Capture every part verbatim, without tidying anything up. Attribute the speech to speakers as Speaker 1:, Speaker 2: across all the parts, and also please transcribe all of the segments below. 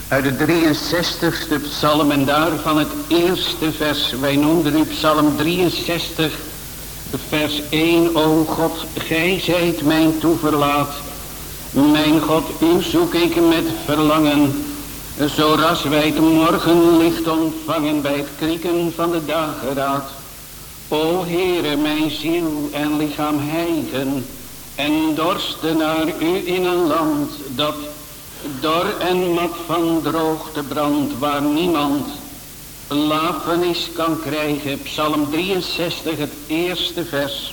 Speaker 1: Uit de drieënzestigste psalm en daarvan het eerste vers. Wij noemden nu psalm drieënzestig, vers één. O God, gij zijt mijn toeverlaat. Mijn God, u zoek ik met verlangen. Zo ras wij het morgenlicht ontvangen bij het krieken van de dageraad. O Heere, mijn ziel en lichaam hijgen en dorsten naar u in een land dat dor en mat van droogte brandt, waar niemand lafenis kan krijgen. Psalm drieënzestig, het eerste vers.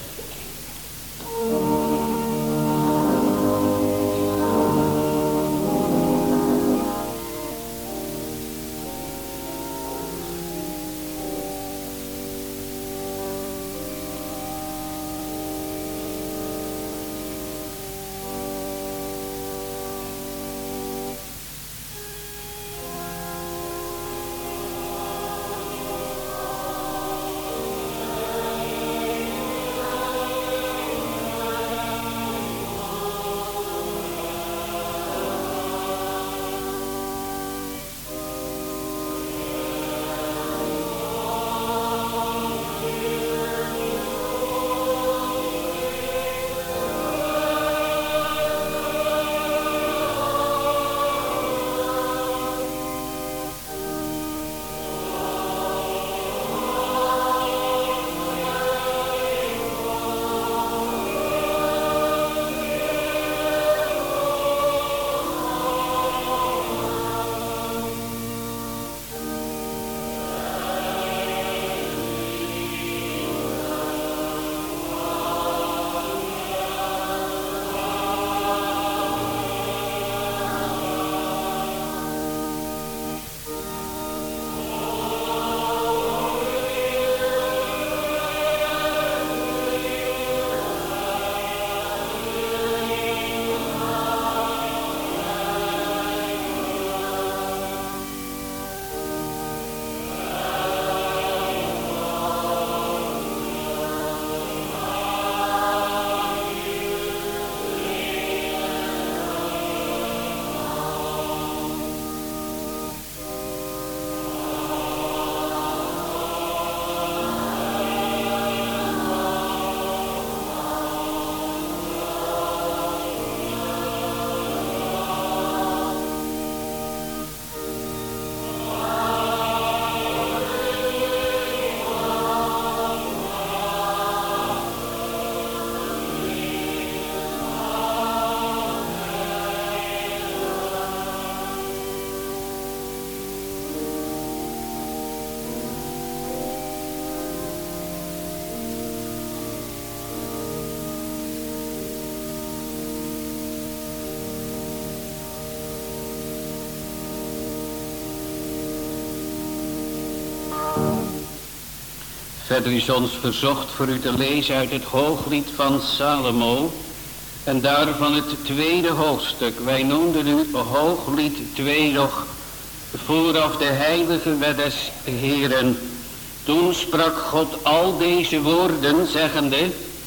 Speaker 1: Verder is ons verzocht voor u te lezen uit het Hooglied van Salomo. En daarvan het tweede hoofdstuk. Wij noemden u Hooglied twee nog vooraf de heilige wet des Heeren. Toen sprak God al deze woorden zeggende: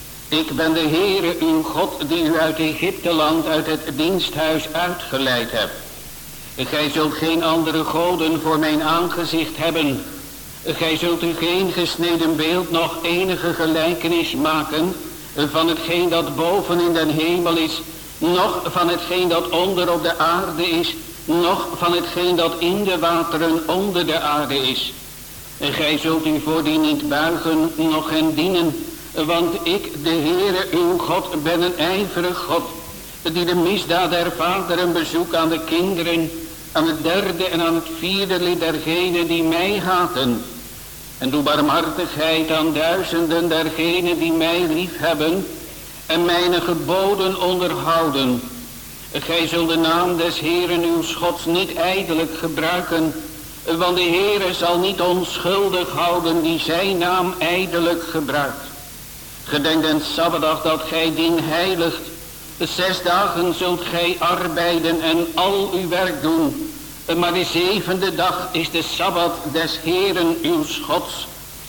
Speaker 1: Ik ben de Heere uw God die u uit Egypteland uit het diensthuis uitgeleid hebt. Gij zult geen andere goden voor mijn aangezicht hebben. Gij zult u geen gesneden beeld nog enige gelijkenis maken van hetgeen dat boven in den hemel is, noch van hetgeen dat onder op de aarde is, noch van hetgeen dat in de wateren onder de aarde is. En gij zult u voor die niet buigen, noch hen dienen, want ik, de Heere uw God, ben een ijverig God, die de misdaad der vaderen bezoekt aan de kinderen, aan het derde en aan het vierde lid dergenen die mij haten. En doe barmhartigheid aan duizenden dergenen die mij lief hebben en mijn geboden onderhouden. Gij zult de naam des Heeren uw Gods niet ijdelijk gebruiken, want de Heere zal niet onschuldig houden die zijn naam ijdelijk gebruikt. Gedenk den Sabbatdag dat gij dien heiligt. Zes dagen zult gij arbeiden en al uw werk doen. Maar de zevende dag is de Sabbat des Heeren uw Gods.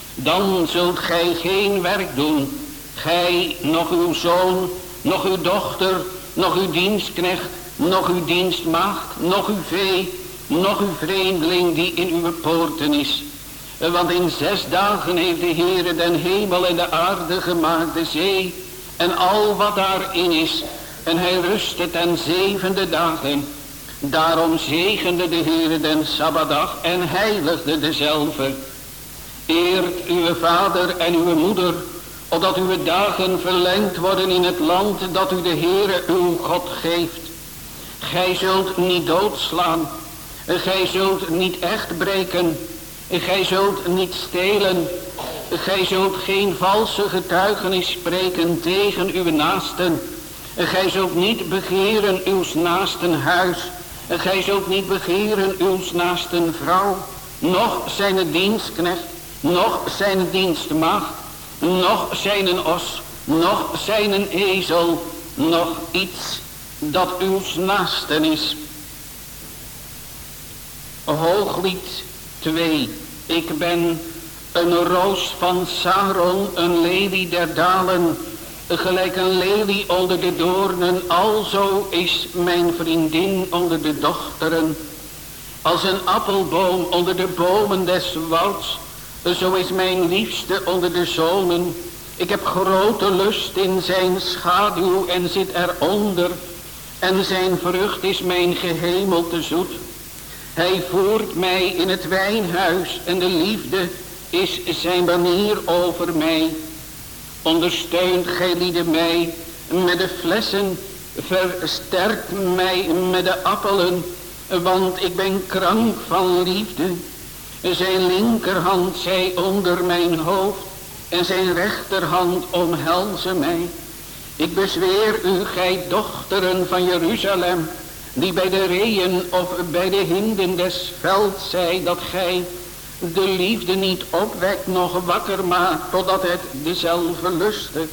Speaker 1: Dan zult gij geen werk doen. Gij, nog uw zoon, nog uw dochter, nog uw dienstknecht, nog uw dienstmaagd, nog uw vee, nog uw vreemdeling die in uw poorten is. Want in zes dagen heeft de Heere den hemel en de aarde gemaakt, de zee en al wat daarin is. En hij rustte ten zevende dagen. Daarom zegende de Heere den Sabbatdag en heiligde dezelve. Eert uw vader en uw moeder, opdat uw dagen verlengd worden in het land dat u de Heere uw God geeft. Gij zult niet doodslaan, gij zult niet echt breken, gij zult niet stelen, gij zult geen valse getuigenis spreken tegen uw naasten. Gij zult niet begeren uw naasten huis, gij zult niet begeren uw naasten vrouw, noch zijn dienstknecht, noch zijn dienstmaagd, noch zijn os, noch zijn ezel, noch iets dat uw naasten is. Hooglied twee. Ik ben een roos van Saron, een lelie der dalen, gelijk een lelie onder de doornen, alzo is mijn vriendin onder de dochteren. Als een appelboom onder de bomen des wouds, zo is mijn liefste onder de zonen. Ik heb grote lust in zijn schaduw en zit eronder, en zijn vrucht is mijn gehemelte zoet. Hij voert mij in het wijnhuis en de liefde is zijn banier over mij. Ondersteunt gij lieden mij met de flessen, versterkt mij met de appelen, want ik ben krank van liefde. Zijn linkerhand zij onder mijn hoofd en zijn rechterhand omhelzen mij. Ik bezweer u, gij dochteren van Jeruzalem, die bij de reeën of bij de hinden des velds zij, dat gij de liefde niet opwekt, nog wakker maakt, totdat het dezelfde lustte.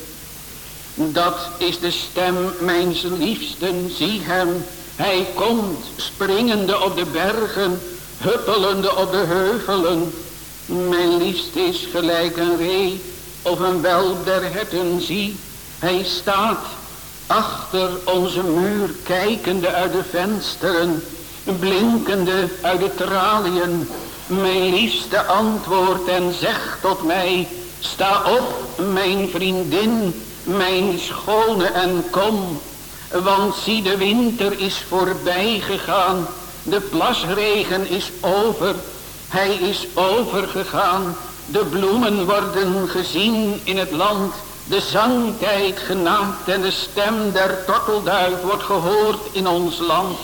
Speaker 1: Dat is de stem mijns liefsten, zie hem, hij komt, springende op de bergen, huppelende op de heuvelen. Mijn liefste is gelijk een ree, of een welp der herten, zie, hij staat achter onze muur, kijkende uit de vensteren, blinkende uit de traliën. Mijn liefste antwoordt en zegt tot mij, sta op, mijn vriendin, mijn schone, en kom. Want zie, de winter is voorbij gegaan, de plasregen is over, hij is overgegaan. De bloemen worden gezien in het land, de zangtijd genaakt en de stem der tortelduif wordt gehoord in ons land.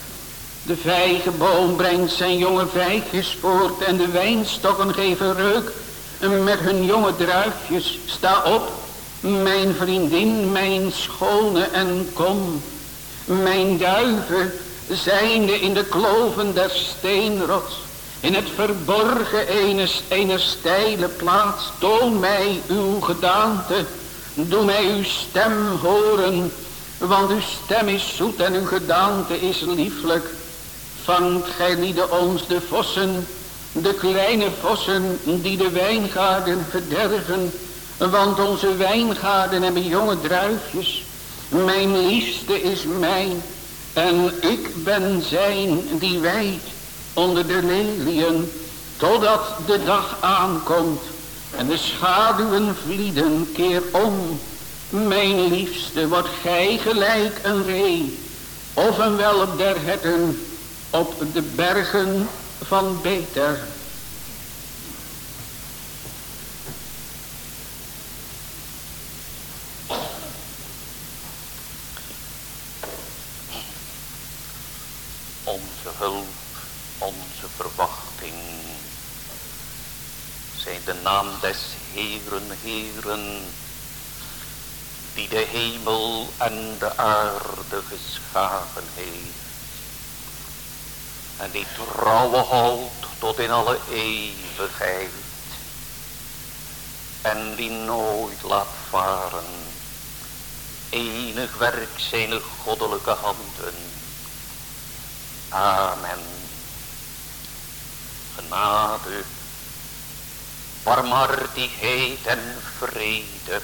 Speaker 1: De vijgenboom brengt zijn jonge vijgjes voort en de wijnstokken geven reuk met hun jonge druifjes. Sta op, mijn vriendin, mijn schone, en kom. Mijn duiven zijnde in de kloven der steenrots, in het verborgen ene, ene steile plaats, toon mij uw gedaante, doe mij uw stem horen, want uw stem is zoet en uw gedaante is lieflijk. Vangt gij lieden ons de vossen, de kleine vossen die de wijngaarden verderven, want onze wijngaarden hebben jonge druifjes. Mijn liefste is mijn en ik ben zijn die wijdt onder de leliën, totdat de dag aankomt en de schaduwen vlieden. Keer om, mijn liefste, wordt gij gelijk een ree of een welp der herten op de bergen van Beter.
Speaker 2: Onze hulp, onze verwachting, zij de naam des Heeren, Heeren, die de hemel en de aarde geschapen heeft, en die trouwe houdt tot in alle eeuwigheid, en die nooit laat varen enig werk zijn goddelijke handen. Amen. Genade, barmhartigheid en vrede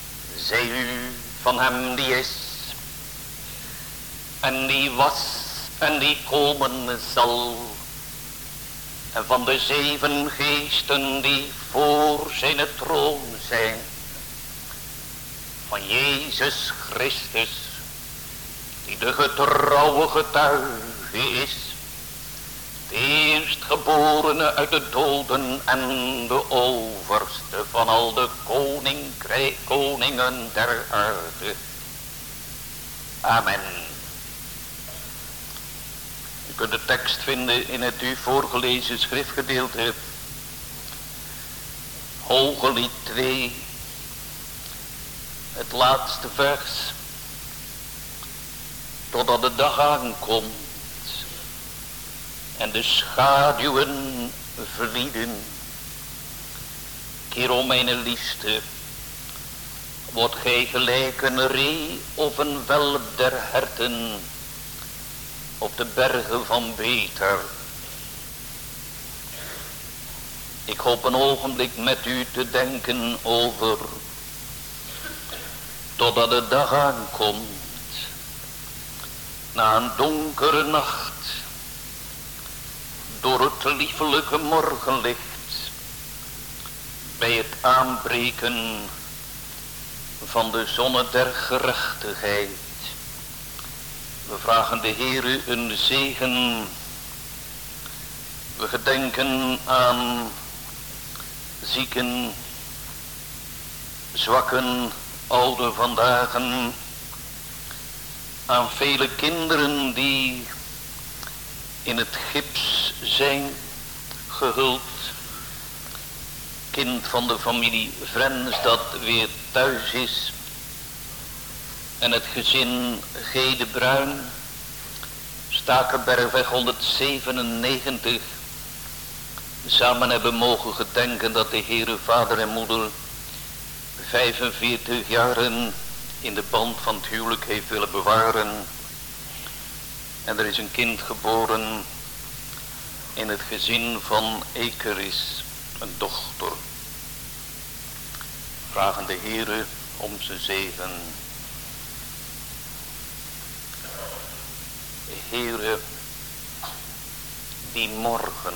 Speaker 2: zij u van hem die is en die was en die komen zal. En van de zeven geesten die voor zijn troon zijn. Van Jezus Christus, die de getrouwe getuige is. De eerstgeborene uit de doden en de overste van al de koninkrijk, koningen der aarde. Amen. U kunt de tekst vinden in het u voorgelezen schriftgedeelte. Hooglied twee, het laatste vers. Totdat de dag aankomt en de schaduwen vlieden. Kerel mijn liefste, wordt gij gelijk een ree of een welp der herten op de bergen van Beter. Ik hoop een ogenblik met u te denken over, totdat de dag aankomt, na een donkere nacht, door het liefelijke morgenlicht, bij het aanbreken van de zonne der gerechtigheid. We vragen de Heere een zegen. We gedenken aan zieken, zwakken, ouden vandaag, aan vele kinderen die in het gips zijn gehuld. Kind van de familie Vrens dat weer thuis is. En het gezin G. de Bruin, Stakenbergweg honderdzevenennegentig, samen hebben mogen gedenken dat de Heere Vader en Moeder vijfenveertig jaren in de band van het huwelijk heeft willen bewaren. En er is een kind geboren in het gezin van Ekeris, een dochter. Vragen de Heere om zijn zegen. Heere, die morgen,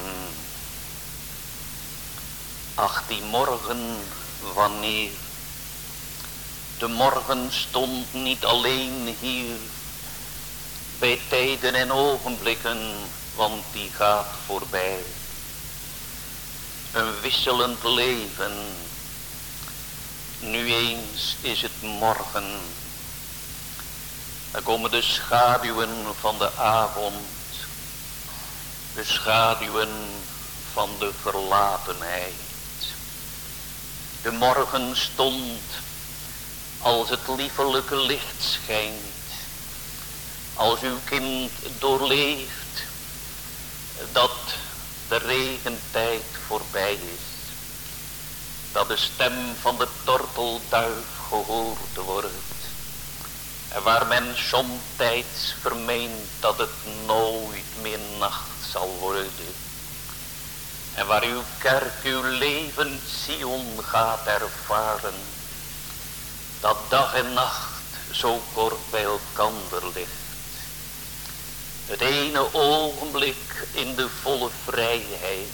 Speaker 2: ach die morgen wanneer, de morgen stond niet alleen hier, bij tijden en ogenblikken, want die gaat voorbij. Een wisselend leven, nu eens is het morgen. Er komen de schaduwen van de avond, de schaduwen van de verlatenheid. De morgenstond, als het liefelijke licht schijnt, als uw kind doorleeft dat de regentijd voorbij is, dat de stem van de tortelduif gehoord wordt. En waar men somtijds vermeent dat het nooit meer nacht zal worden. En waar uw kerk uw levend Sion gaat ervaren. Dat dag en nacht zo kort bij elkander ligt. Het ene ogenblik in de volle vrijheid.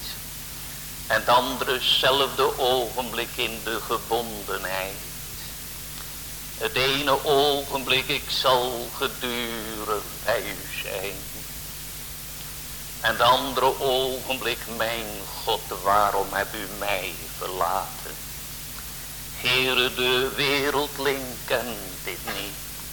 Speaker 2: En het andere zelfde ogenblik in de gebondenheid. Het ene ogenblik, ik zal gedurig bij u zijn. En het andere ogenblik, mijn God, waarom hebt u mij verlaten? Heere, de wereldling kent dit niet.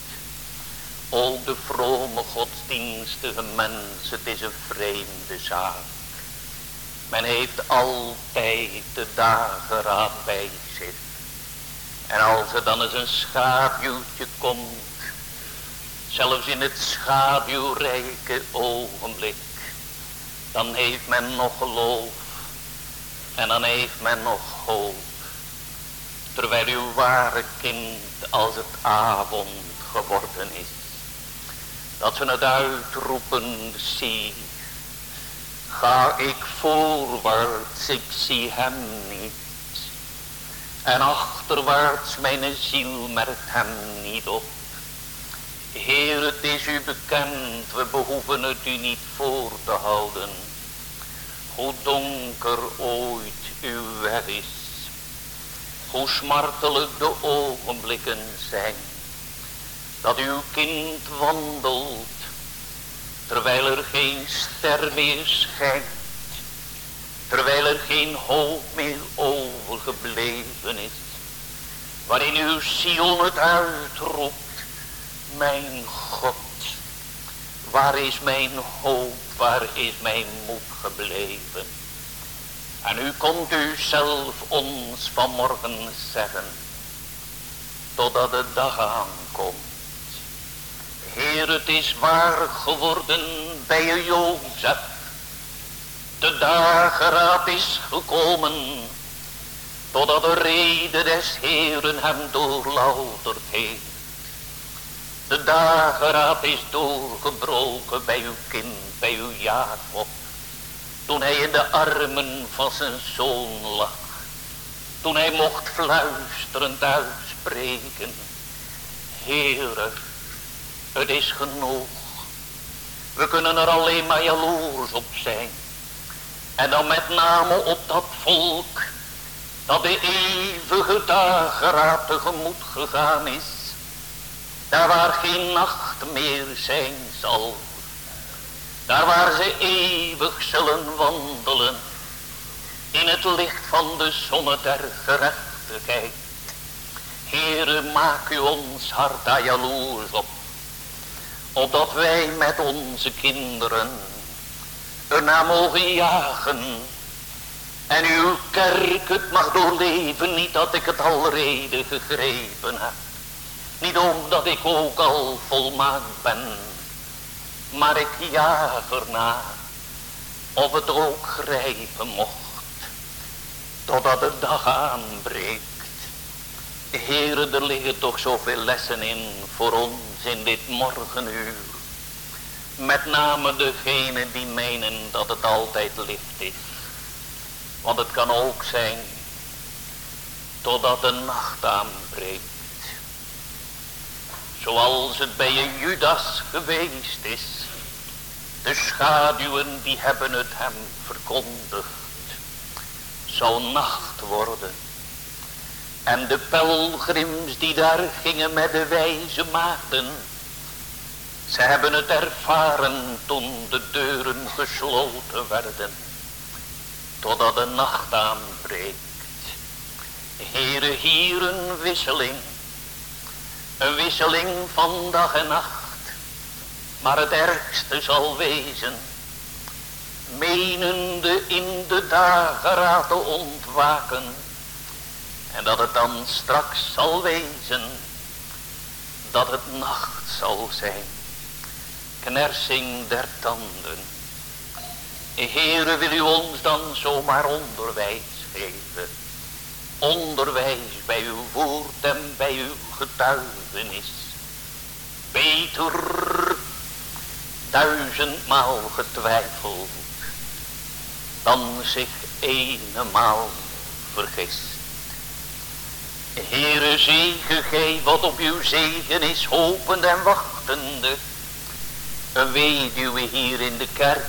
Speaker 2: Ook de vrome godsdienstige mens, het is een vreemde zaak. Men heeft altijd de dageraad bij zich. En als er dan eens een schaduwtje komt, zelfs in het schaduwrijke ogenblik, dan heeft men nog geloof en dan heeft men nog hoop. Terwijl uw ware kind, als het avond geworden is, dat ze het uitroepen, zie, ga ik voorwaarts, ik zie hem niet. En achterwaarts, mijn ziel merkt hem niet op. Heer, het is u bekend, we behoeven het u niet voor te houden. Hoe donker ooit uw weg is, hoe smartelijk de ogenblikken zijn, dat uw kind wandelt, terwijl er geen ster meer schijnt, terwijl er geen hoop meer overgebleven is, waarin uw ziel het uitroept, mijn God, waar is mijn hoop, waar is mijn moed gebleven? En u komt u zelf ons vanmorgen zeggen, totdat de dag aankomt. Heer, het is waar geworden bij Jozef. De dageraad is gekomen, totdat de rede des Heeren hem doorlouterd heeft. De dageraad is doorgebroken bij uw kind, bij uw Jacob. Toen hij in de armen van zijn zoon lag. Toen hij mocht fluisterend uitspreken. Heere, het is genoeg. We kunnen er alleen maar jaloers op zijn. En dan met name op dat volk dat de eeuwige dageraad tegemoet gegaan is. Daar waar geen nacht meer zijn zal. Daar waar ze eeuwig zullen wandelen. In het licht van de zonne der gerechtigheid. Heere, maak u ons hart daar jaloers op. Opdat wij met onze kinderen ernaar mogen jagen. En uw kerk het mag doorleven. Niet dat ik het al reden gegrepen heb. Niet omdat ik ook al volmaakt ben. Maar ik jaag ernaar. Of het ook grijpen mocht. Totdat de dag aanbreekt. Heere, er liggen toch zoveel lessen in voor ons in dit morgenuur. Met name degenen die menen dat het altijd licht is. Want het kan ook zijn totdat de nacht aanbreekt. Zoals het bij een Judas geweest is. De schaduwen die hebben het hem verkondigd. Zou nacht worden. En de pelgrims die daar gingen met de wijze maagden. Ze hebben het ervaren toen de deuren gesloten werden. Totdat de nacht aanbreekt. Heere, hier een wisseling. Een wisseling van dag en nacht. Maar het ergste zal wezen. Menende in de dageraad te ontwaken. En dat het dan straks zal wezen. Dat het nacht zal zijn. Knersing der tanden. Heere, wil u ons dan zomaar onderwijs geven. Onderwijs bij uw woord en bij uw getuigenis. Beter duizendmaal getwijfeld. Dan zich eenmaal vergist. Heere, zegen gij wat op uw zegen is, hopend en wachtende. Een weduwe hier in de kerk.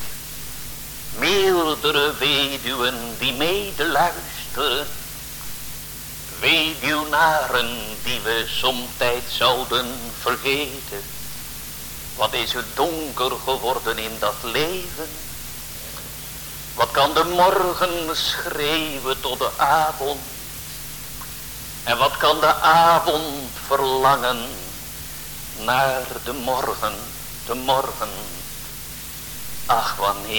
Speaker 2: Meerdere weduwen die medeluisteren. Weduwnaren die we somtijds zouden vergeten. Wat is het donker geworden in dat leven. Wat kan de morgen schreeuwen tot de avond. En wat kan de avond verlangen naar de morgen, de morgen. Ach, wanneer.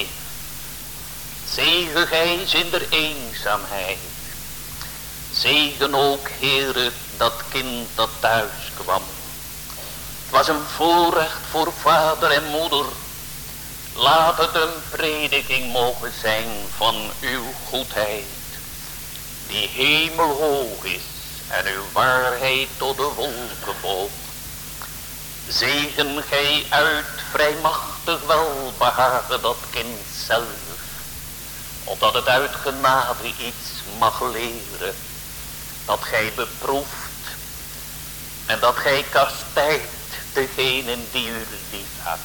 Speaker 2: Zegen gij in der eenzaamheid. Zegen ook, Heere, dat kind dat thuis kwam. Het was een voorrecht voor vader en moeder. Laat het een prediking mogen zijn van uw goedheid. Die hemelhoog is en uw waarheid tot de wolken boog. Zegen gij uit vrijmachtig welbehagen dat kind zelf. Opdat het uit genade iets mag leren. Dat gij beproeft en dat gij kastijdt degenen die u lief hebt.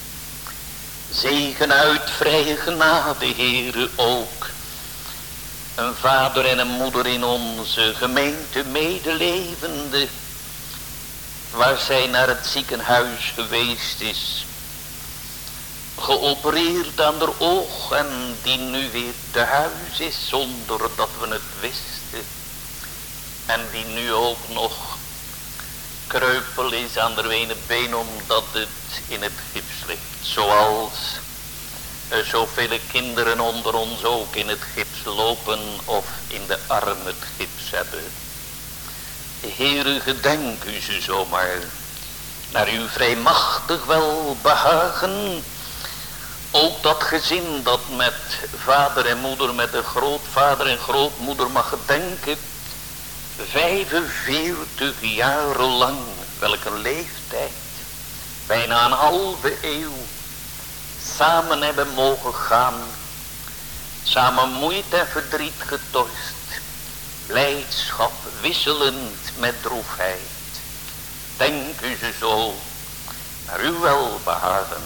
Speaker 2: Zegen uit vrije genade, Heere, ook een vader en een moeder in onze gemeente medelevende, waar zij naar het ziekenhuis geweest is, geopereerd aan haar oog en die nu weer te huis is zonder dat we het wisten. En die nu ook nog kreupel is aan de ene been omdat het in het gips ligt. Zoals er zoveel kinderen onder ons ook in het gips lopen of in de arm het gips hebben. Heere, gedenk u ze zomaar naar uw vrijmachtig welbehagen. Ook dat gezin dat met vader en moeder, met de grootvader en grootmoeder mag gedenken. vijfenveertig jaren lang, welke leeftijd, bijna een halve eeuw, samen hebben mogen gaan. Samen moeite en verdriet getorst. Blijdschap wisselend met droefheid. Denk u ze zo naar uw welbehagen.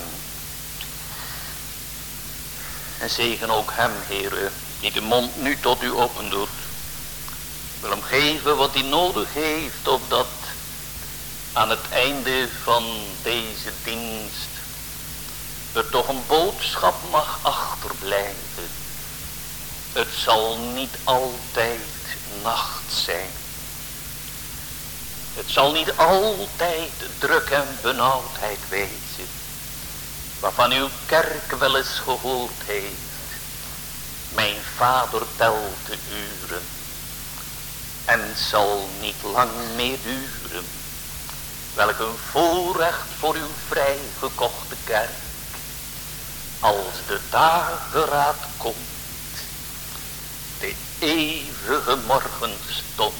Speaker 2: En zegen ook hem, Heere, die de mond nu tot u opendoet. Wil hem geven wat hij nodig heeft, opdat aan het einde van deze dienst er toch een boodschap mag achterblijven. Het zal niet altijd nacht zijn. Het zal niet altijd druk en benauwdheid wezen, waarvan uw kerk wel eens gehoord heeft. Mijn vader telt de uren en zal niet lang meer duren. Welk een voorrecht voor uw vrijgekochte kerk, als de dageraad komt, de eeuwige morgenstond,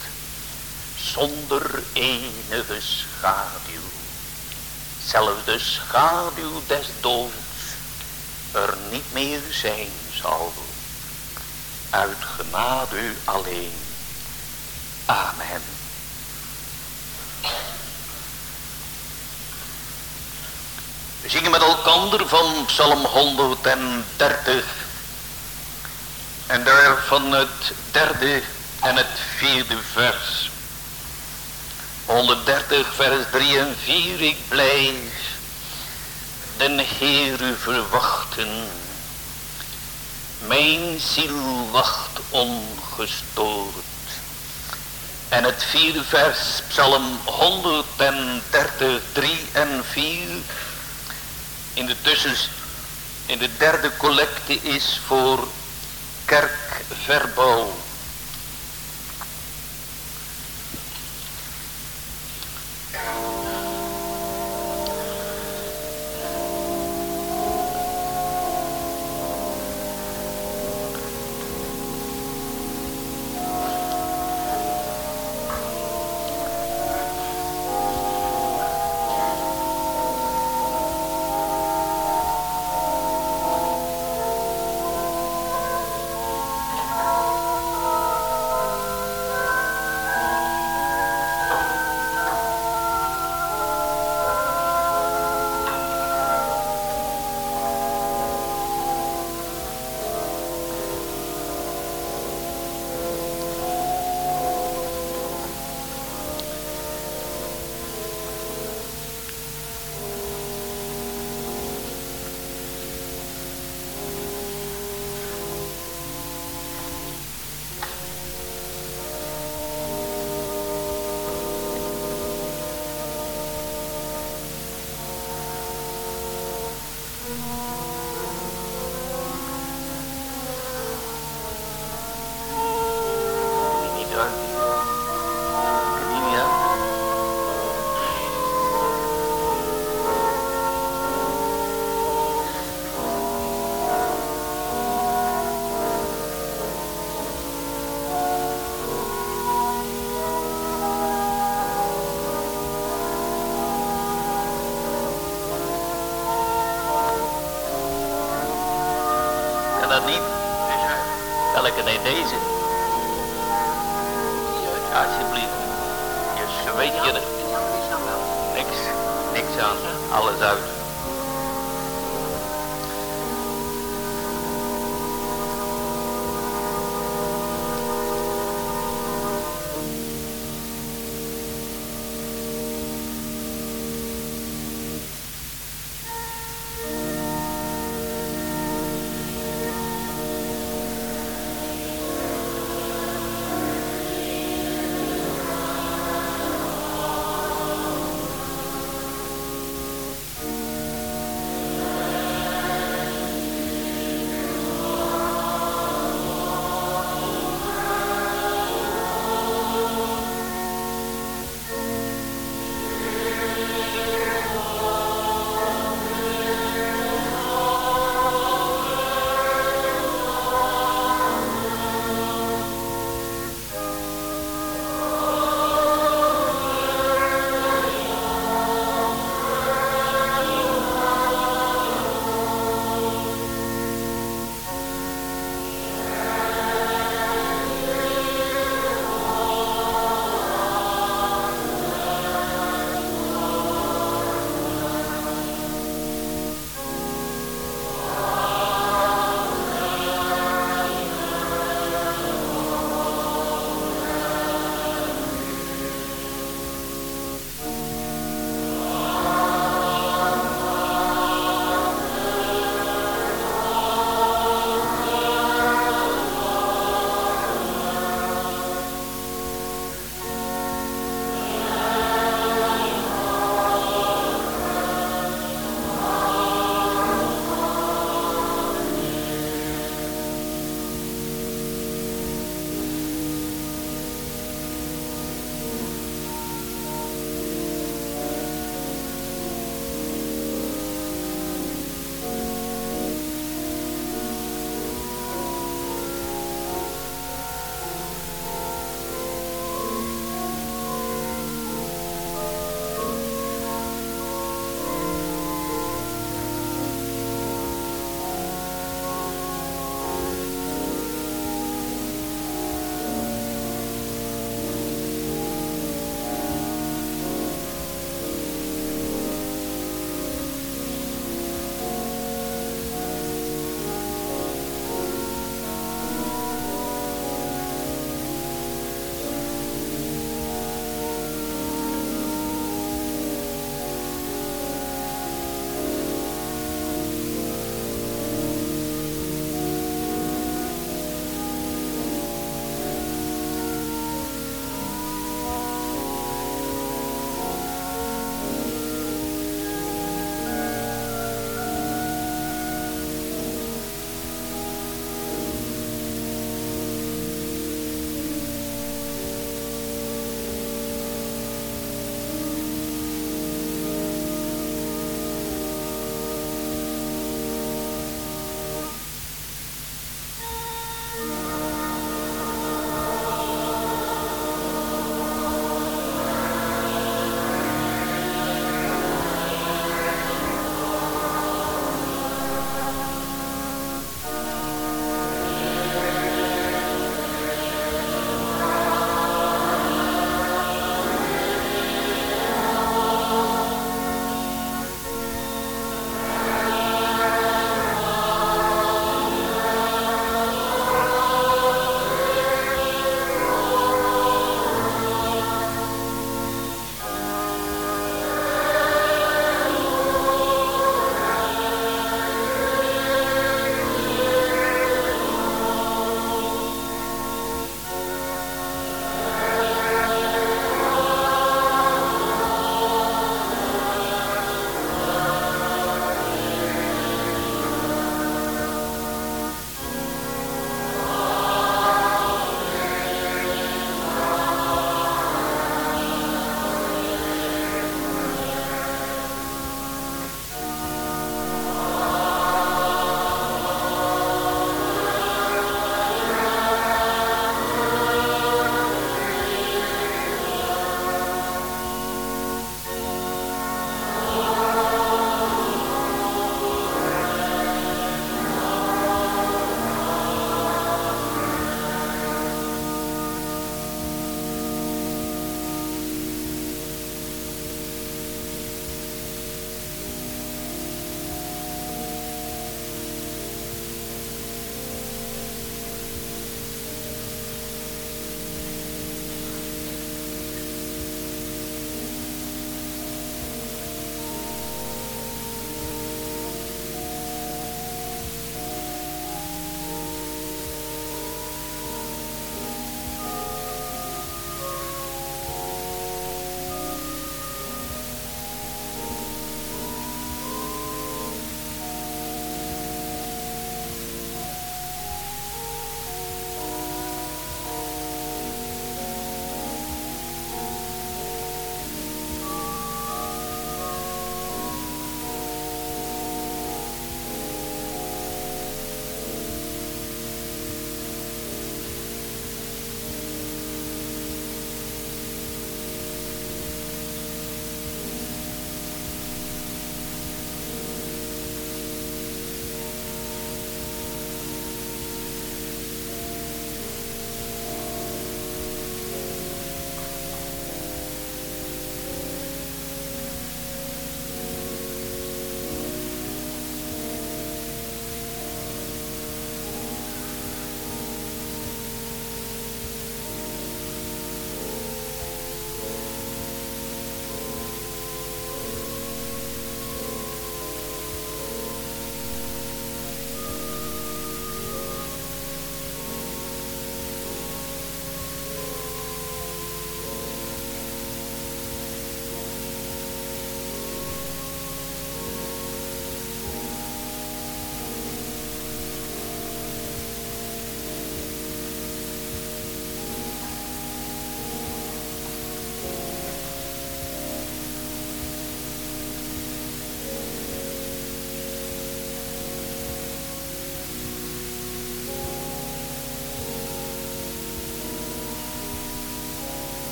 Speaker 2: zonder enige schaduw, zelfs de schaduw des doods er niet meer zijn zal, uit genade alleen. Amen. We zingen met elkander van Psalm honderddertig en daarvan het derde en het vierde vers. honderddertig vers drie en vier. Ik blijf den Heere verwachten, mijn ziel wacht ongestoord. En het vierde vers, Psalm honderddertig, drie en vier. In de tussens, in de derde collecte is voor kerkverbouw. Dat niet? Welke nee, deze? Ja, alsjeblieft. Je weet je er. Niks. niks aan, alles uit.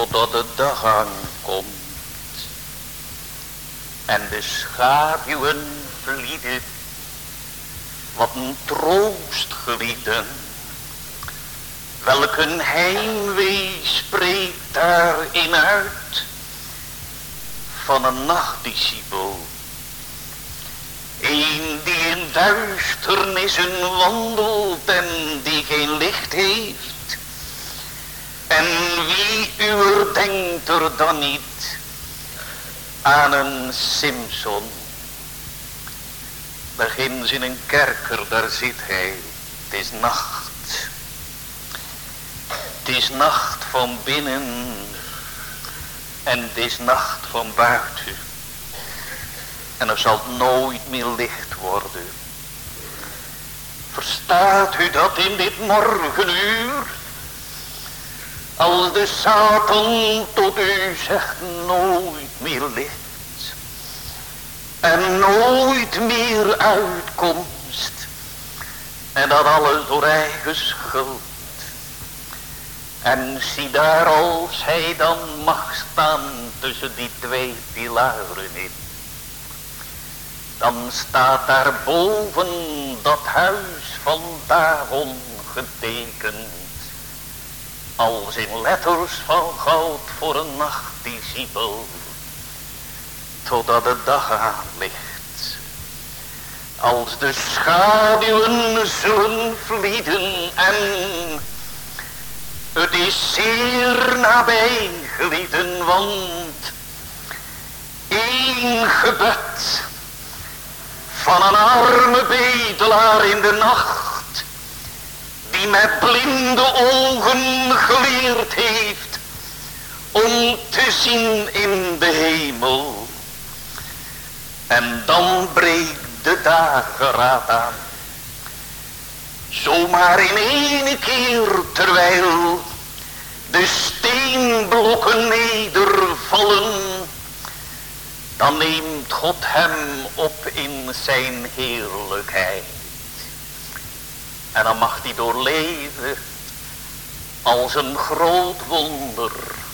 Speaker 2: totdat de dag aankomt en de schaduwen vlieden. Wat een troost, gelieden, welk een heimwee spreekt daarin uit van een nachtdiscipel. Een die in duisternissen wandelt en die geen licht heeft. En wie uur denkt er dan niet aan een Simson? Daar ginds in een kerker, daar zit hij. Het is nacht. Het is nacht van binnen en het is nacht van buiten. En er zal nooit meer licht worden. Verstaat u dat in dit morgenuur? Als de Satan tot u zegt nooit meer licht. En nooit meer uitkomst. En dat alles door eigen schuld. En zie daar als hij dan mag staan tussen die twee pilaren in. Dan staat daar boven dat huis van Dagon getekend. Als in letters van goud voor een nachtdiscipel. Totdat de dag aanlicht. Als de schaduwen zullen vlieden en het is zeer nabij gelieden, want één gebed van een arme bedelaar in de nacht, die met blinde ogen geleerd heeft om te zien in de hemel. En dan breekt de dageraad aan. Zomaar in één keer, terwijl de steenblokken nedervallen, dan neemt God hem op in zijn heerlijkheid. En dan mag hij doorleven als een groot wonder.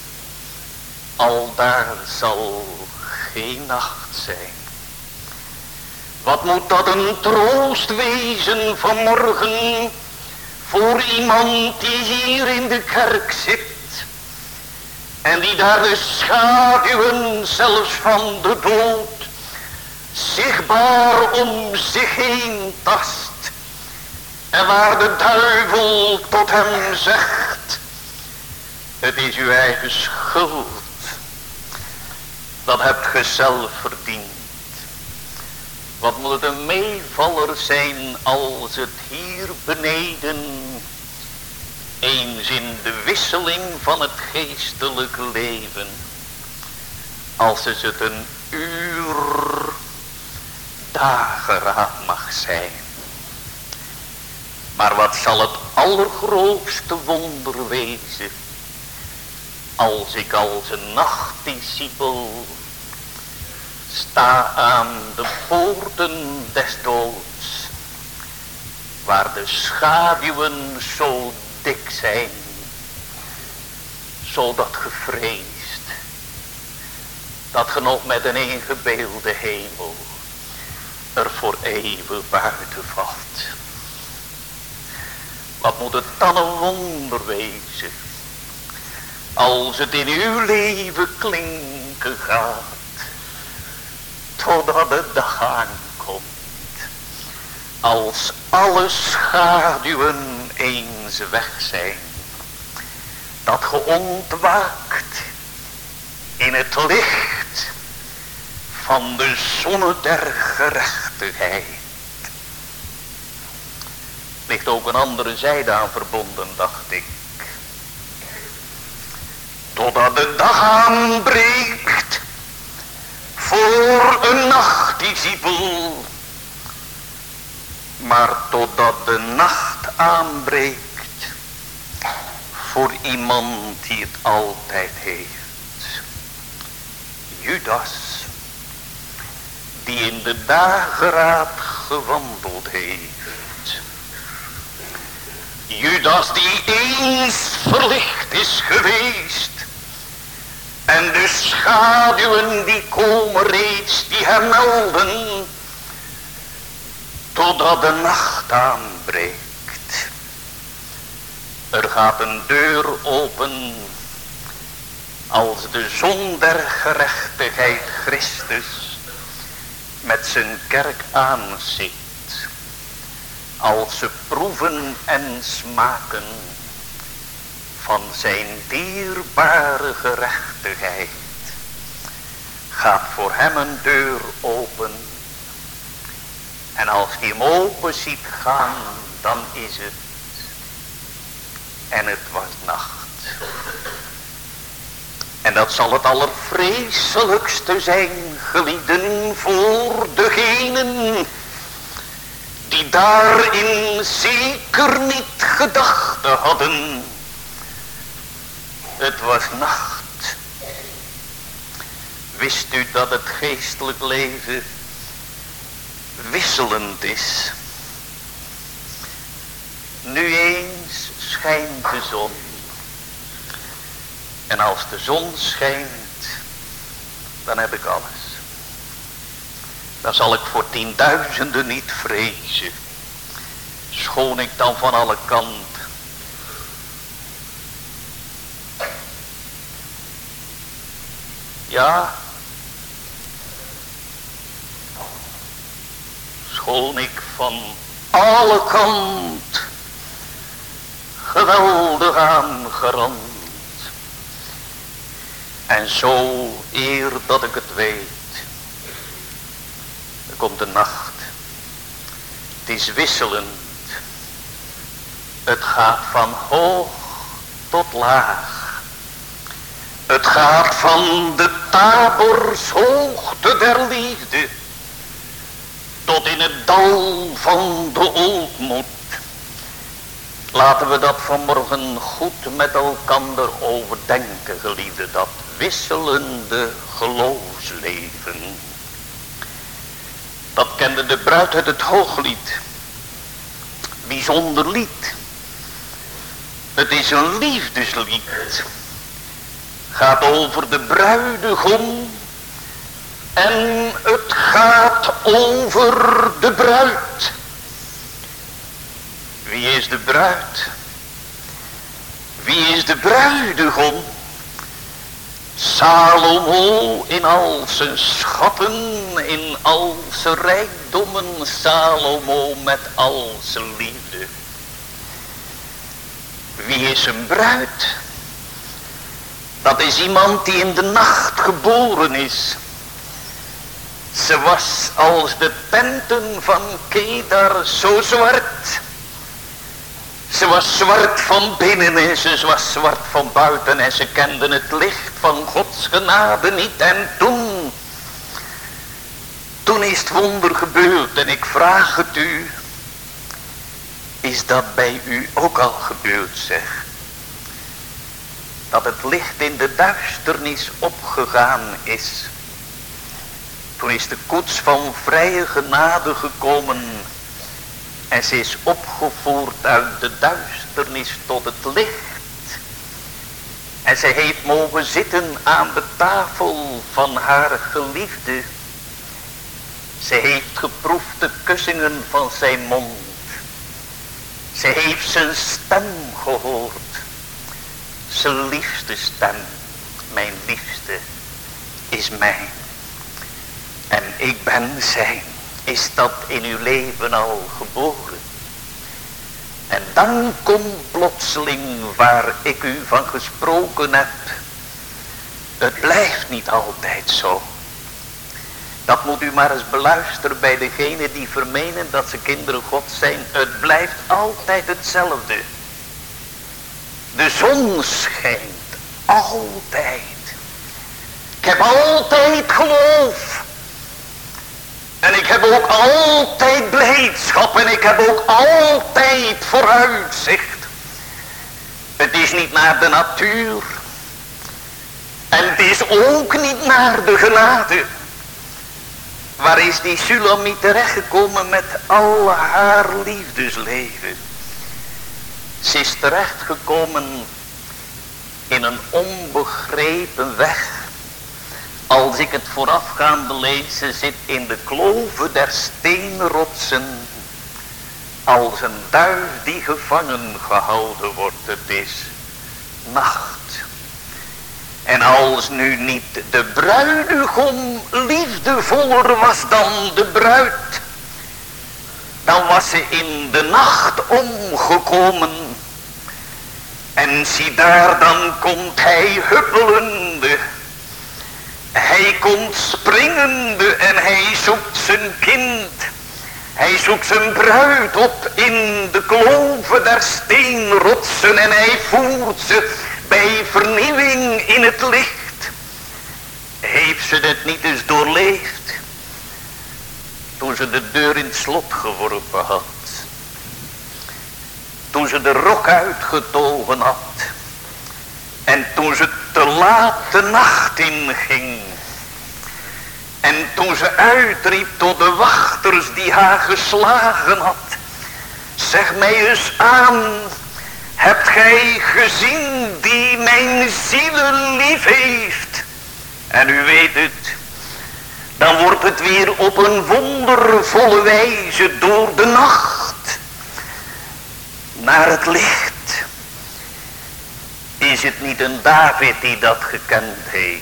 Speaker 2: Al daar zal geen nacht zijn. Wat moet dat een troost wezen vanmorgen voor iemand die hier in de kerk zit en die daar de schaduwen zelfs van de dood zichtbaar om zich heen tast en waar de duivel tot hem zegt: het is uw eigen schuld, dat hebt ge zelf verdiend. Wat moet het een meevaller zijn als het hier beneden eens in de wisseling van het geestelijke leven, als is het een uur dageraad mag zijn. Maar wat zal het allergrootste wonder wezen, als ik als een nachtdiscipel sta aan de poorten des doods, waar de schaduwen zo dik zijn, zodat ge vreest dat ge nog met een ingebeelde hemel er voor eeuwig buiten valt. Wat moet het dan een wonder wezen, als het in uw leven klinken gaat, totdat de dag aankomt, als alle schaduwen eens weg zijn, dat ge ontwaakt in het licht van de zonne der gerechtigheid. Ligt ook een andere zijde aan verbonden, dacht ik. Totdat de dag aanbreekt voor een nachtdiscipel, maar totdat de nacht aanbreekt voor iemand die het altijd heeft. Judas, die in de dageraad gewandeld heeft. Judas die eens verlicht is geweest En de schaduwen die komen reeds, die hem melden, totdat de nacht aanbreekt. Er gaat een deur open, als de zon der gerechtigheid Christus met zijn kerk aanziet. Als ze proeven en smaken van zijn dierbare gerechtigheid, gaat voor hem een deur open. En als hij hem open ziet gaan, dan is het. En het was nacht. En dat zal het allervreselijkste zijn, gelieden, voor degenen die daarin zeker niet gedachte hadden. Het was nacht. Wist u dat het geestelijk leven wisselend is? Nu eens schijnt de zon. En als de zon schijnt, dan heb ik alles. Dan zal ik voor tienduizenden niet vrezen. Schoon ik dan van alle kanten. Ja. Schoon ik van alle kanten geweldig aangerand. En zo eer dat ik het weet. Er komt de nacht. Het is wisselend. Het gaat van hoog tot laag. Het gaat van de Taborshoogte der liefde tot in het dal van de ootmoed. Laten we dat vanmorgen goed met elkander overdenken, geliefde, dat wisselende geloofsleven. Dat kende de bruid uit het Hooglied. Bijzonder lied. Het is een liefdeslied. Gaat over de bruidegom. En het gaat over de bruid. Wie is de bruid? Wie is de bruidegom? Salomo in al zijn schatten, in al zijn rijkdommen, Salomo met al zijn liefde. Wie is een bruid? Dat is iemand die in de nacht geboren is. Ze was als de tenten van Kedar zo zwart. Ze was zwart van binnen en ze was zwart van buiten en ze kenden het licht van Gods genade niet. En toen, toen is het wonder gebeurd en ik vraag het u, is dat bij u ook al gebeurd, zeg? Dat het licht in de duisternis opgegaan is. Toen is de koets van vrije genade gekomen. En ze is opgevoerd uit de duisternis tot het licht. En ze heeft mogen zitten aan de tafel van haar geliefde. Ze heeft geproefd de kussingen van zijn mond. Ze heeft zijn stem gehoord. Zijn liefste stem, mijn liefste, is mijn. En ik ben zijn. Is dat in uw leven al geboren? En dan komt plotseling waar ik u van gesproken heb. Het blijft niet altijd zo. Dat moet u maar eens beluisteren bij degenen die vermenen dat ze kinderen God zijn. Het blijft altijd hetzelfde. De zon schijnt altijd. Ik heb altijd geloof. En ik heb ook altijd blijdschap en ik heb ook altijd vooruitzicht. Het is niet naar de natuur. En het is ook niet naar de genade. Waar is die Sulamit terechtgekomen met al haar liefdesleven? Ze is terechtgekomen in een onbegrepen weg. Als ik het voorafgaande lezen zit in de kloven der steenrotsen. Als een duif die gevangen gehouden wordt, het is nacht. En als nu niet de bruidegom liefdevoller was dan de bruid, dan was ze in de nacht omgekomen. En zie daar, dan komt hij huppelende. Hij komt springende en hij zoekt zijn kind. Hij zoekt zijn bruid op in de kloven der steenrotsen. En hij voert ze bij vernieuwing in het licht. Heeft ze het niet eens doorleefd? Toen ze de deur in het slot geworpen had. Toen ze de rok uitgetogen had. En toen ze te laat de nacht inging. En toen ze uitriep tot de wachters die haar geslagen had. Zeg mij eens aan. Hebt gij gezien die mijn zielen lief heeft? En u weet het. Dan wordt het weer op een wondervolle wijze door de nacht naar het licht. Is het niet een David die dat gekend heeft?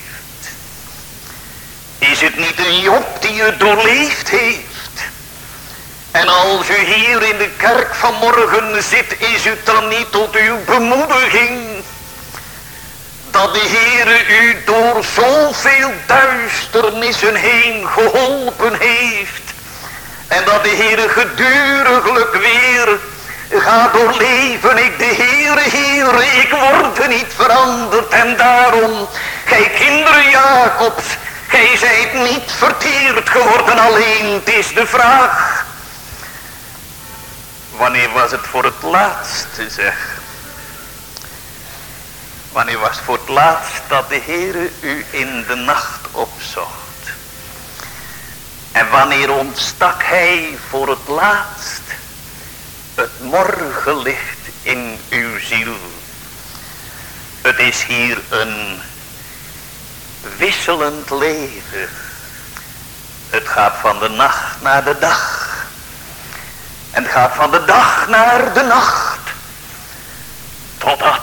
Speaker 2: Is het niet een Job die het doorleefd heeft? En als u hier in de kerk vanmorgen zit, is het dan niet tot uw bemoediging dat de Heere u door zoveel duisternissen heen geholpen heeft. En dat de Heere geduriglijk weer gaat doorleven. Ik de Heere, Heere, ik word niet veranderd. En daarom, gij kinderen Jacobs, gij zijt niet verteerd geworden. Alleen, het is de vraag. Wanneer was het voor het laatste, zeg? Wanneer was het voor het laatst dat de Heere u in de nacht opzocht? En wanneer ontstak hij voor het laatst het morgenlicht in uw ziel? Het is hier een wisselend leven. Het gaat van de nacht naar de dag. En het gaat van de dag naar de nacht. Totdat.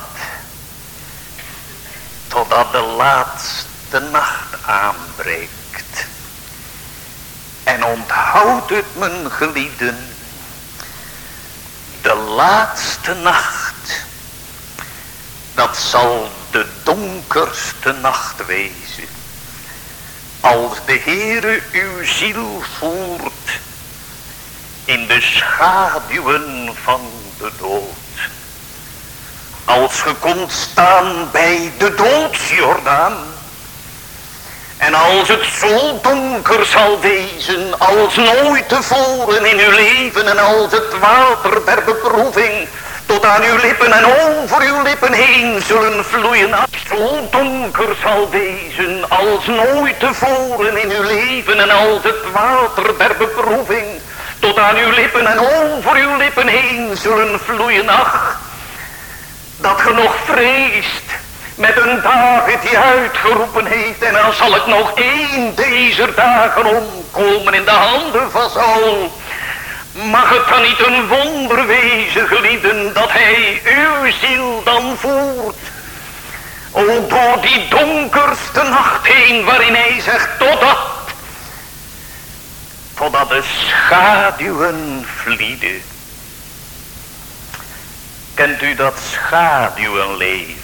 Speaker 2: Totdat de laatste nacht aanbreekt. En onthoud het, mijn geliefden. De laatste nacht. Dat zal de donkerste nacht wezen. Als de Heere uw ziel voert in de schaduwen van de dood. Als ge komt staan bij de doodsjordaan. En als het zo donker zal wezen als nooit tevoren in uw leven. En als het water der beproeving tot aan uw lippen en over uw lippen heen zullen vloeien. Als het zo donker zal wezen als nooit tevoren in uw leven. En als het water der beproeving tot aan uw lippen en over uw lippen heen zullen vloeien. Ach, dat ge nog vreest met een David die uitgeroepen heeft. En dan zal ik nog één deze dagen omkomen in de handen van Saul. Mag het dan niet een wonder wezen, geliefden, dat hij uw ziel dan voert? O, door die donkerste nacht heen, waarin hij zegt, totdat, totdat de schaduwen vlieden. Kent u dat schaduwenleven?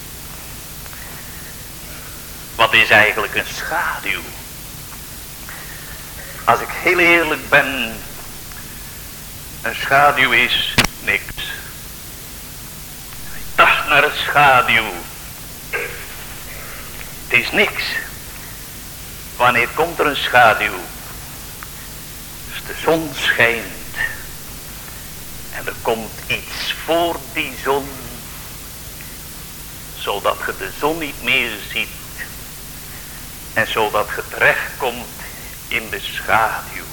Speaker 2: Wat is eigenlijk een schaduw? Als ik heel eerlijk ben, een schaduw is niks. Tast naar een schaduw. Het is niks. Wanneer komt er een schaduw? Als de zon schijnt. En er komt iets voor die zon. Zodat je de zon niet meer ziet. En zodat je terechtkomt in de schaduw.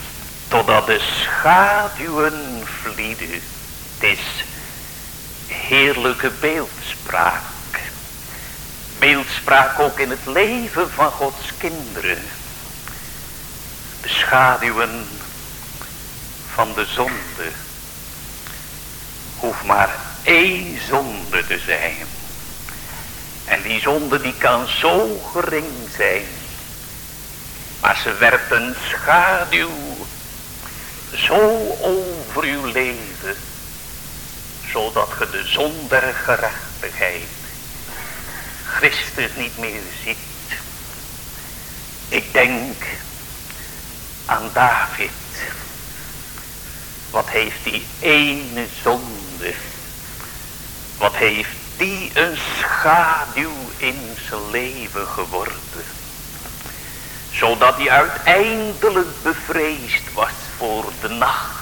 Speaker 2: Totdat de schaduwen vlieden. Het is
Speaker 3: heerlijke beeldspraak. Beeldspraak ook in het leven van Gods kinderen. De schaduwen van de zonde. Hoeft maar één zonde te zijn. En die zonde die kan zo gering zijn. Maar ze werpt een schaduw zo over uw leven. Zodat ge de zon der gerechtigheid, Christus, niet meer ziet. Ik denk aan David. Wat heeft die ene zonde, wat heeft die een schaduw in zijn leven geworden. Zodat hij uiteindelijk bevreesd was voor de nacht.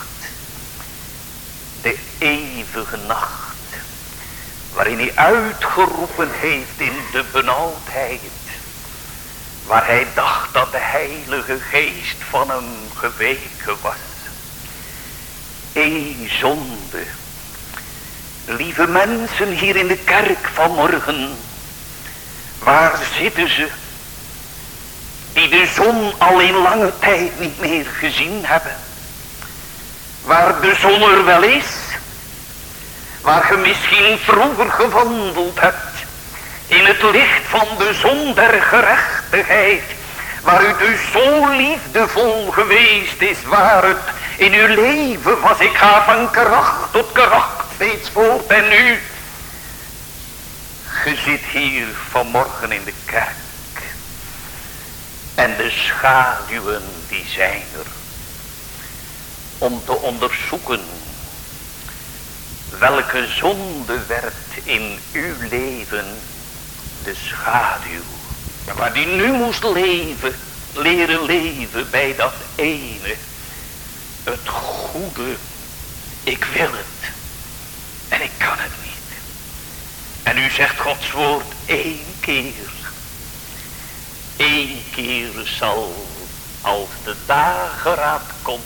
Speaker 3: De eeuwige nacht. Waarin hij uitgeroepen heeft in de benauwdheid. Waar hij dacht dat de Heilige Geest van hem geweken was. Eén zonde. Lieve mensen hier in de kerk vanmorgen. Waar zitten ze? Die de zon al in lange tijd niet meer gezien hebben. Waar de zon er wel is. Waar je misschien vroeger gewandeld hebt. In het licht van de zon der gerechtigheid. Waar u dus zo liefdevol geweest is. Waar het in uw leven was. Ik ga van kracht tot kracht steeds voort. En nu. Je zit hier vanmorgen in de kerk. En de schaduwen die zijn er. Om te onderzoeken. Welke zonde werpt in uw leven de schaduw. Waar die nu moest leven. Leren leven bij dat ene. Het goede. Ik wil het. En ik kan het niet. En u zegt Gods woord één keer. Eén keer zal, als de dageraad komt,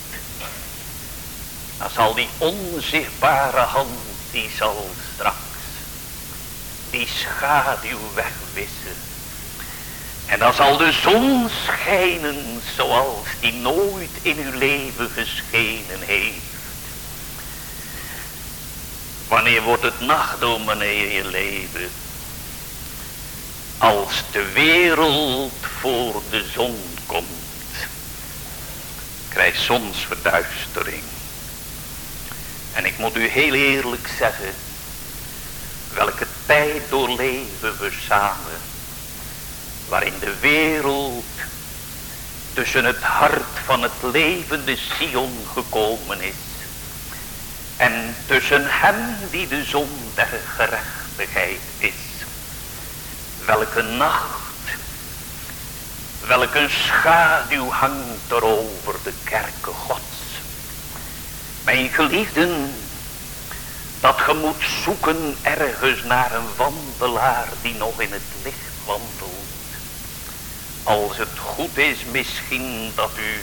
Speaker 3: dan zal die onzichtbare hand, die zal straks die schaduw wegwissen. En dan zal de zon schijnen zoals die nooit in uw leven geschenen heeft. Wanneer wordt het nacht, wanneer je leven? Als de wereld voor de zon komt, krijgt zonsverduistering. En ik moet u heel eerlijk zeggen, welke tijd doorleven we samen, waarin de wereld tussen het hart van het levende Sion gekomen is, en tussen hem die de zon der gerechtigheid is. Welke nacht, welke schaduw hangt er over de kerken Gods. Mijn geliefden, dat ge moet zoeken ergens naar een wandelaar die nog in het licht wandelt. Als het goed is misschien dat u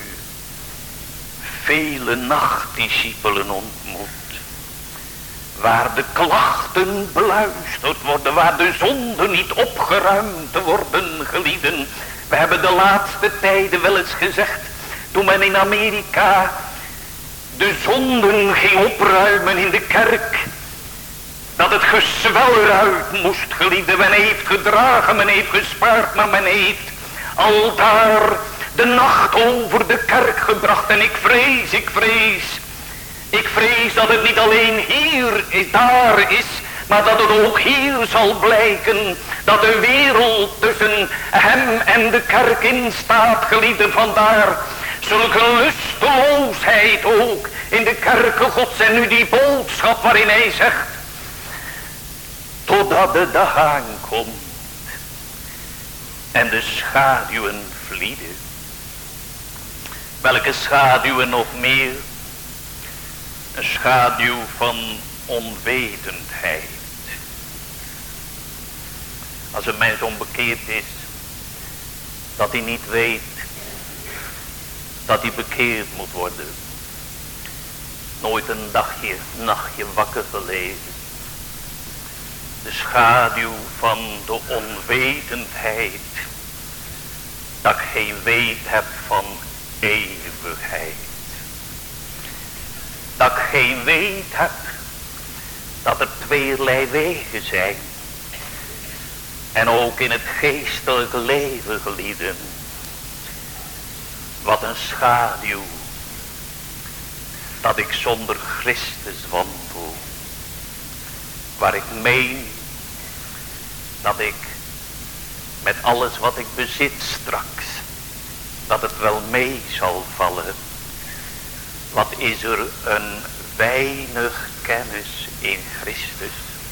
Speaker 3: vele nachtdiscipelen ontmoet. Waar de klachten beluisterd worden, waar de zonden niet opgeruimd worden, geliefden. We hebben de laatste tijden wel eens gezegd, toen men in Amerika de zonden ging opruimen in de kerk, dat het gezwel eruit moest, geliefden. Men heeft gedragen, men heeft gespaard, maar men heeft al daar de nacht over de kerk gebracht. En ik vrees, ik vrees... Ik vrees dat het niet alleen hier is, daar is, maar dat het ook hier zal blijken dat de wereld tussen hem en de kerk in staat, geliefden. Vandaar zulke lusteloosheid ook in de kerken Gods. En nu die boodschap waarin hij zegt, totdat de dag aankomt en de schaduwen vlieden. Welke schaduwen nog meer? Een schaduw van onwetendheid. Als een mens onbekeerd is, dat hij niet weet dat hij bekeerd moet worden. Nooit een dagje, nachtje wakker gelegen. De schaduw van de onwetendheid. Dat ik geen weet heb van eeuwigheid. Dat ik geen weet heb dat er tweerlei wegen zijn. En ook in het geestelijke leven, gelieden. Wat een schaduw. Dat ik zonder Christus wandel. Waar ik meen dat ik met alles wat ik bezit straks, dat het wel mee zal vallen. Wat is er een weinig kennis in Christus.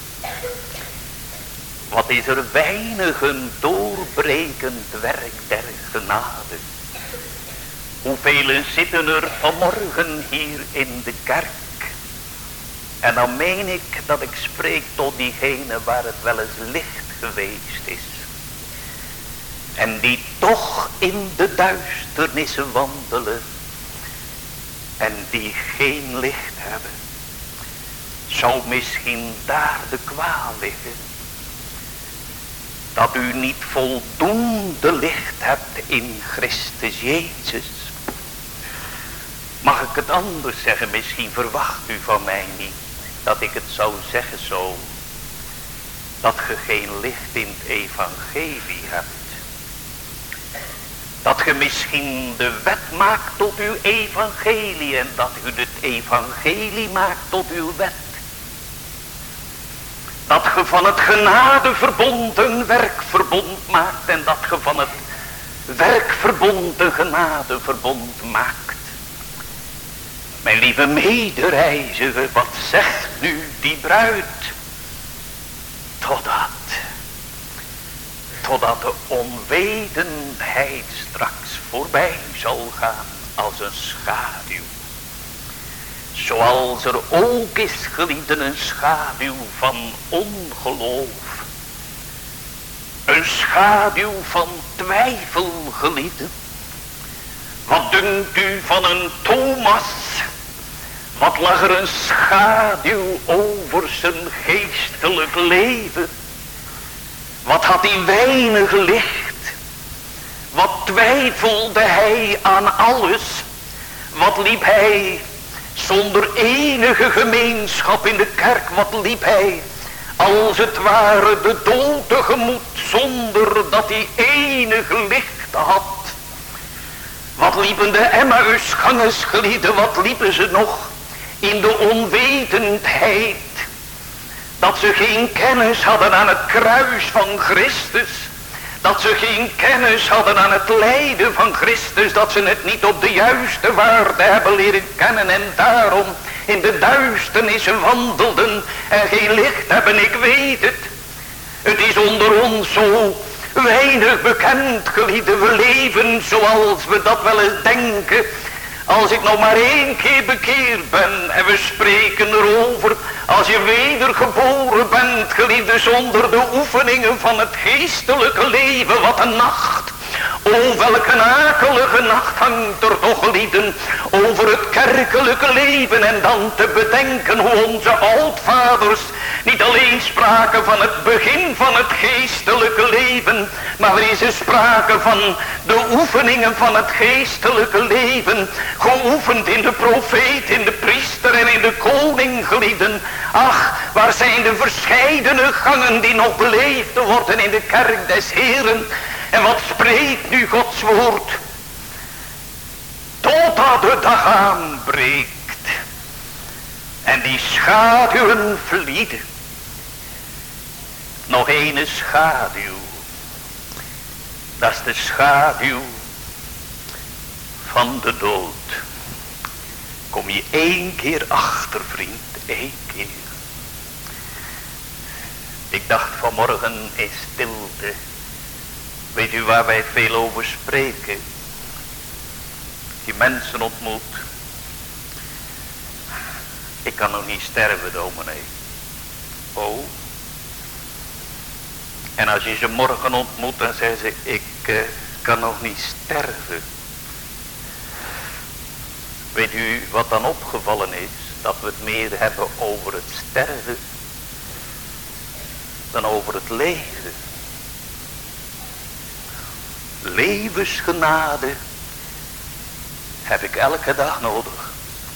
Speaker 3: Wat is er weinig een doorbrekend werk der genade. Hoeveel zitten er vanmorgen hier in de kerk. En dan meen ik dat ik spreek tot diegene waar het wel eens licht geweest is. En die toch in de duisternissen wandelen. En die geen licht hebben. Zou misschien daar de kwaal liggen. Dat u niet voldoende licht hebt in Christus Jezus. Mag ik het anders zeggen? Misschien verwacht u van mij niet dat ik het zou zeggen zo. Dat ge geen licht in het evangelie hebt. Dat ge misschien de wet maakt tot uw evangelie. En dat u het evangelie maakt tot uw wet. Dat ge van het genadeverbond een werkverbond maakt. En dat ge van het werkverbond een genadeverbond maakt. Mijn lieve medereiziger, wat zegt nu die bruid? Totdat, totdat de onwetendheid straks voorbij zal gaan als een schaduw. Zoals er ook is, geliefden, een schaduw van ongeloof. Een schaduw van twijfel, geliefden. Wat dunkt u van een Thomas? Wat lag er een schaduw over zijn geestelijk leven? Wat had hij weinig licht? Wat twijfelde hij aan alles? Wat liep hij zonder enige gemeenschap in de kerk? Wat liep hij als het ware de dood tegemoet zonder dat hij enig licht had? Wat liepen de Emmausgangers, geliefden, wat liepen ze nog in de onwetendheid. Dat ze geen kennis hadden aan het kruis van Christus. Dat ze geen kennis hadden aan het lijden van Christus. Dat ze het niet op de juiste waarde hebben leren kennen. En daarom in de duisternissen wandelden en geen licht hebben, ik weet het. Het is onder ons zo weinig bekend, geliefden. We leven zoals we dat wel eens denken. Als ik nog maar één keer bekeerd ben en we spreken erover. Als je wedergeboren bent, geliefden, zonder de oefeningen van het geestelijke leven. Wat een nacht. O, welke akelige nacht hangt er toch, geliefden, over het kerkelijke leven. En dan te bedenken hoe onze oudvaders niet alleen spraken van het begin van het geestelijke leven, maar er is er sprake van de oefeningen van het geestelijke leven, geoefend in de profeet, in de priester en in de koning, geliefden. Ach, waar zijn de verscheidene gangen die nog beleefd worden in de kerk des Heeren? En wat spreekt nu Gods woord? Totdat de dag aanbreekt en die schaduwen vlieden. Nog een schaduw. Dat is de schaduw van de dood. Kom je één keer achter, vriend, één keer. Ik dacht vanmorgen in stilte. Weet u waar wij veel over spreken? Die mensen ontmoet. Ik kan nog niet sterven, dominee. Oh. En als je ze morgen ontmoet, dan zeggen ze, ik uh, kan nog niet sterven. Weet u wat dan opgevallen is? Dat we het meer hebben over het sterven dan over het leven. Levensgenade heb ik elke dag nodig.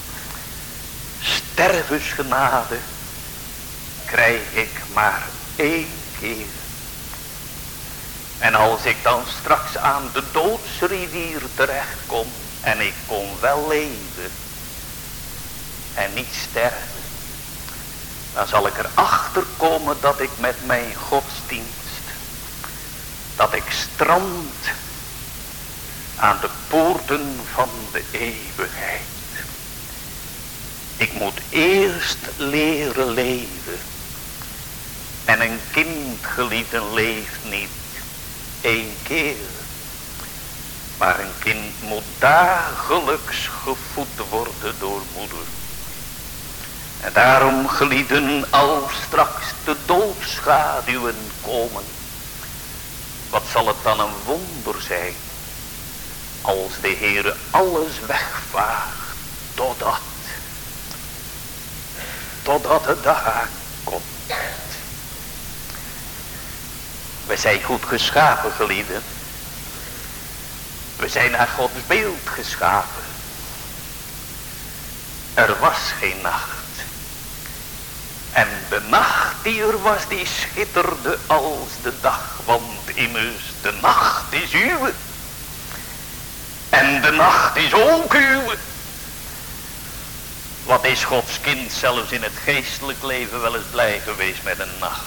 Speaker 3: Stervensgenade krijg ik maar één keer. En als ik dan straks aan de doodsrivier terechtkom en ik kon wel leven en niet sterven, dan zal ik erachter komen dat ik met mijn godsdienst, dat ik strand aan de poorten van de eeuwigheid. Ik moet eerst leren leven. En een kind, geliefden, leeft niet één keer. Maar een kind moet dagelijks gevoed worden door moeder. En daarom, geliefden, als straks de doodschaduwen komen, wat zal het dan een wonder zijn als de Heere alles wegvaagt totdat, totdat de dag aankomt. We zijn goed geschapen, geliefden. We zijn naar Gods beeld geschapen. Er was geen nacht. En de nacht die er was, die schitterde als de dag. Want immers, de nacht is uwe. En de nacht is ook uwe. Wat is Gods kind zelfs in het geestelijk leven wel eens blij geweest met een nacht.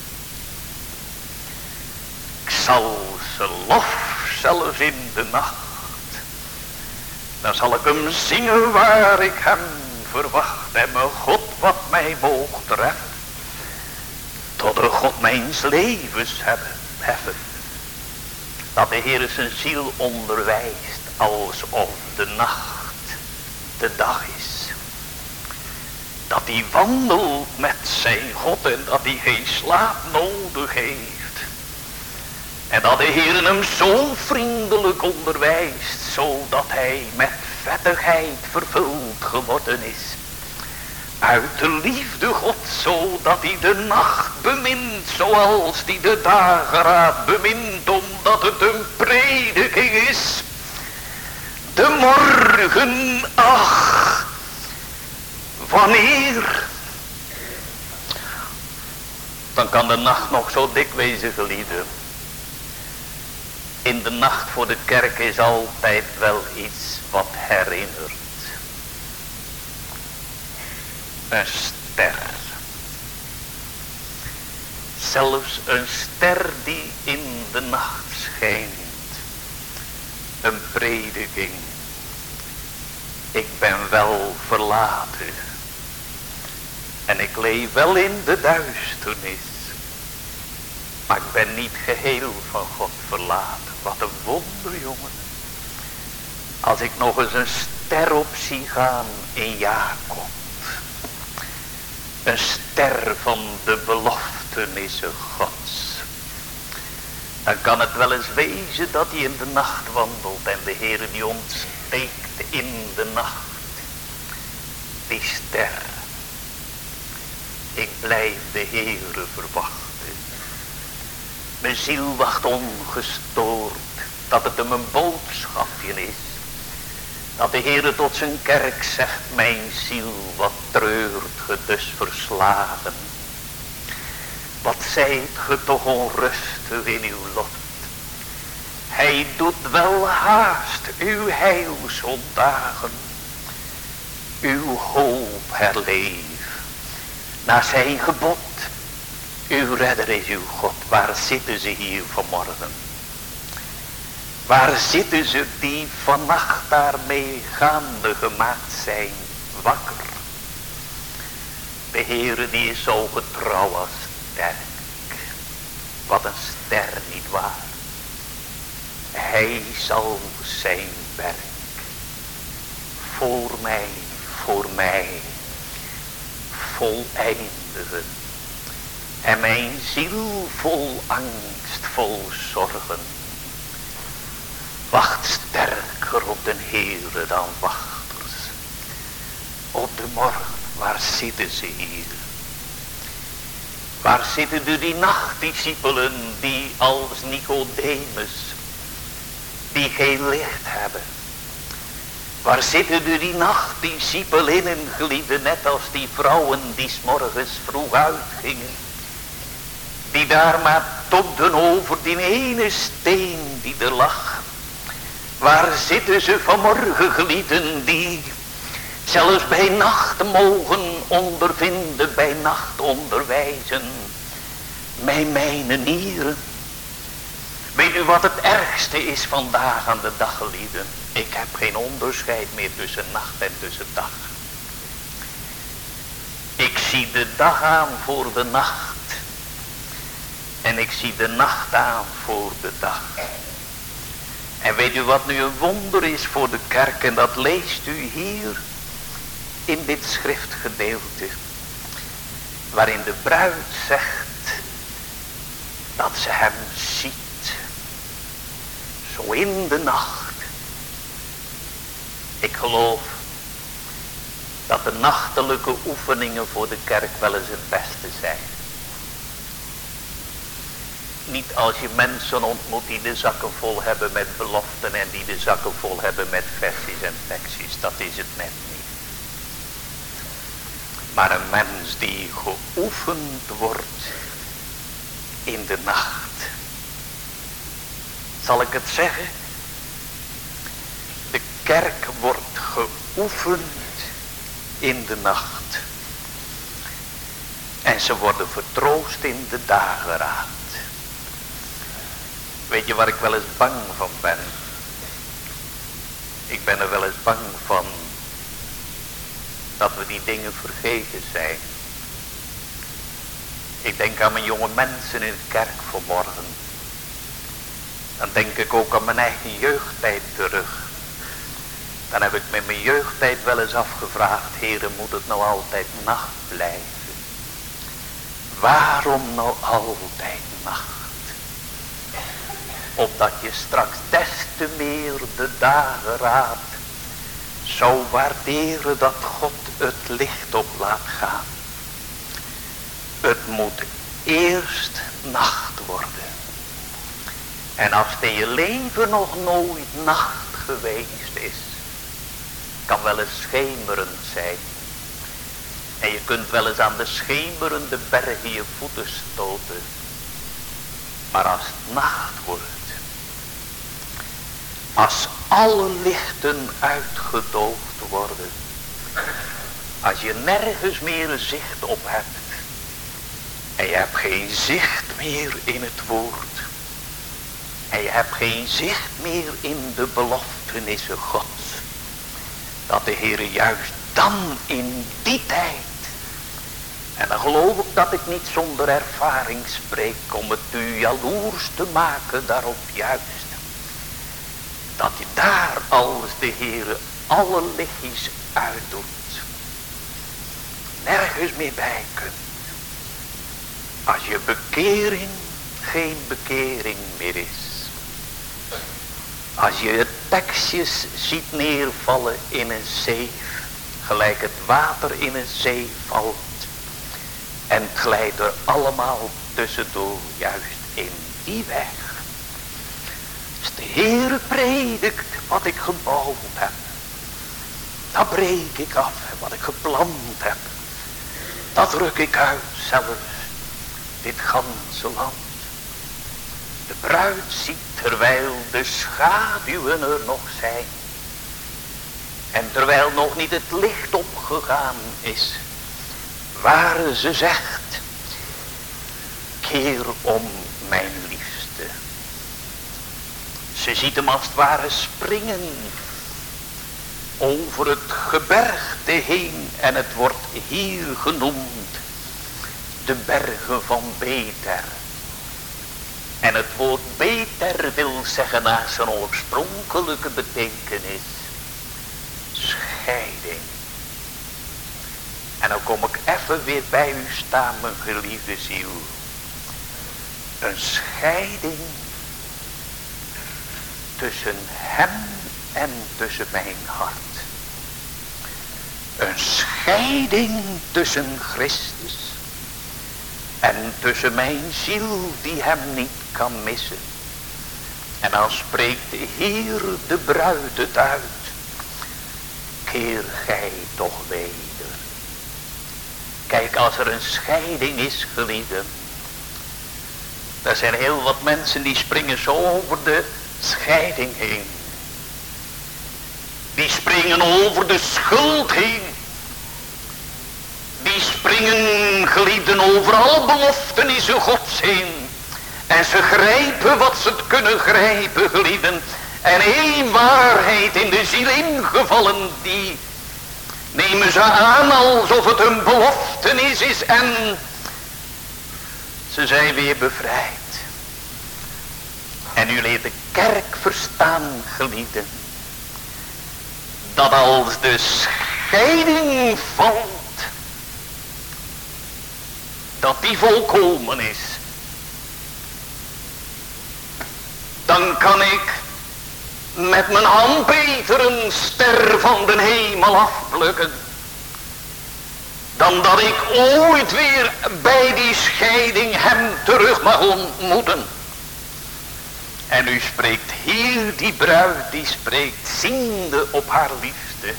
Speaker 3: Ik zal ze lof zelfs in de nacht. Dan zal ik hem zingen waar ik hem verwacht. En mijn God wat mij moog treffen. Tot de God mijns levens hebben, heffen. Dat de Heer zijn ziel onderwijst alsof de nacht de dag is. Dat hij wandelt met zijn God en dat hij geen slaap nodig heeft. En dat de Heer hem zo vriendelijk onderwijst, zodat hij met vettigheid vervuld geworden is. Uit de liefde God, zodat hij de nacht bemint, zoals hij de dageraad bemint, omdat het een prediking is. De morgen, ach, wanneer? Dan kan de nacht nog zo dik wezen, geliefden. In de nacht voor de kerk is altijd wel iets wat herinnert. Een ster. Zelfs een ster die in de nacht schijnt. Een prediking. Ik ben wel verlaten. En ik leef wel in de duisternis. Maar ik ben niet geheel van God verlaten. Wat een wonder, jongen. Als ik nog eens een ster op zie gaan in Jacob. Een ster van de beloftenissen Gods. Dan kan het wel eens wezen dat hij in de nacht wandelt. En de Heer die ontsteekt in de nacht. Die ster. Ik blijf de Heere verwachten. Mijn ziel wacht ongestoord. Dat het hem een boodschapje is. Dat de Heere tot zijn kerk zegt. Mijn ziel, wat treurt ge dus verslagen. Wat zijt ge toch onrustig in uw lot. Hij doet wel haast uw heilsondagen. Uw hoop herleef. Naar zijn gebod. Uw redder is uw God. Waar zitten ze hier vanmorgen? Waar zitten ze die vannacht daarmee gaande gemaakt zijn? Wakker. De Heere die is zo getrouw als sterk. Wat een ster, niet waar. Hij zal zijn werk voor mij, voor mij voleindigen. En mijn ziel vol angst, vol zorgen. Wacht sterker op den Heere dan wachters. Op de morgen, waar zitten ze hier? Waar zitten de die nachtdiscipelen die als Nicodemus, die geen licht hebben? Waar zitten de die nachtdiscipelen, geliefde, net als die vrouwen die 's morgens vroeg uitgingen? Die daar maar tobden over die ene steen die er lag. Waar zitten ze vanmorgen, geliefden, die zelfs bij nacht mogen ondervinden, bij nacht onderwijzen, mijn mijne nieren? Weet u wat het ergste is vandaag aan de dag, geliefden? Ik heb geen onderscheid meer tussen nacht en tussen dag. Ik zie de dag aan voor de nacht. En ik zie de nacht aan voor de dag. En weet u wat nu een wonder is voor de kerk? En dat leest u hier in dit schriftgedeelte. Waarin de bruid zegt dat ze hem ziet. Zo in de nacht. Ik geloof dat de nachtelijke oefeningen voor de kerk wel eens het beste zijn. Niet als je mensen ontmoet die de zakken vol hebben met beloften en die de zakken vol hebben met versies en tekstjes. Dat is het net niet. Maar een mens die geoefend wordt in de nacht. Zal ik het zeggen? De kerk wordt geoefend in de nacht. En ze worden vertroost in de dageraad. Weet je waar ik wel eens bang van ben? Ik ben er wel eens bang van dat we die dingen vergeten zijn. Ik denk aan mijn jonge mensen in de kerk vanmorgen. Dan denk ik ook aan mijn eigen jeugdtijd terug. Dan heb ik met mijn jeugdtijd wel eens afgevraagd: Heere, moet het nou altijd nacht blijven? Waarom nou altijd nacht? Opdat je straks des te meer de dageraad zou waarderen dat God het licht op laat gaan. Het moet eerst nacht worden. En als het in je leven nog nooit nacht geweest is, kan wel eens schemerend zijn. En je kunt wel eens aan de schemerende bergen je voeten stoten. Maar als het nacht wordt, als alle lichten uitgedoofd worden, als je nergens meer zicht op hebt en je hebt geen zicht meer in het woord en je hebt geen zicht meer in de beloftenissen Gods, dat de Heere juist dan in die tijd, en dan geloof ik dat ik niet zonder ervaring spreek om het u jaloers te maken daarop juist, dat je daar als de Heere alle lichtjes uitdoet, nergens meer bij kunt. Als je bekering geen bekering meer is. Als je het tekstjes ziet neervallen in een zeef, gelijk het water in een zee valt. En het glijdt er allemaal tussendoor juist in die weg. Als de Heere predikt wat ik gebouwd heb, dan breek ik af wat ik geplant heb. Dat ruk ik uit zelfs dit ganse land. De bruid ziet terwijl de schaduwen er nog zijn. En terwijl nog niet het licht opgegaan is, waar ze zegt: keer om mijn liefste. Ze ziet hem als het ware springen over het gebergte heen, en het wordt hier genoemd de bergen van Beter. En het woord Beter wil zeggen naar zijn oorspronkelijke betekenis scheiding. En dan kom ik even weer bij u staan, mijn geliefde ziel. Een scheiding tussen hem en tussen mijn hart. Een scheiding tussen Christus En tussen mijn ziel die hem niet kan missen. En dan spreekt hier de bruid het uit. Keer gij toch weder. Kijk, als er een scheiding is, geliefden. Er zijn heel wat mensen die springen zo over de scheiding heen. Die springen over de schuld heen. Die springen, geliefden, over al beloftenissen Gods heen. En ze grijpen wat ze het kunnen grijpen, geliefden. En één waarheid in de ziel ingevallen, die nemen ze aan alsof het een beloftenis is. En ze zijn weer bevrijd. En u leert de kerk verstaan, geliefden. Dat als de scheiding valt, dat die volkomen is. Dan kan ik met mijn hand beter een ster van de hemel afplukken. Dan dat ik ooit weer bij die scheiding hem terug mag ontmoeten. En u spreekt hier die bruid, die spreekt ziende op haar liefde.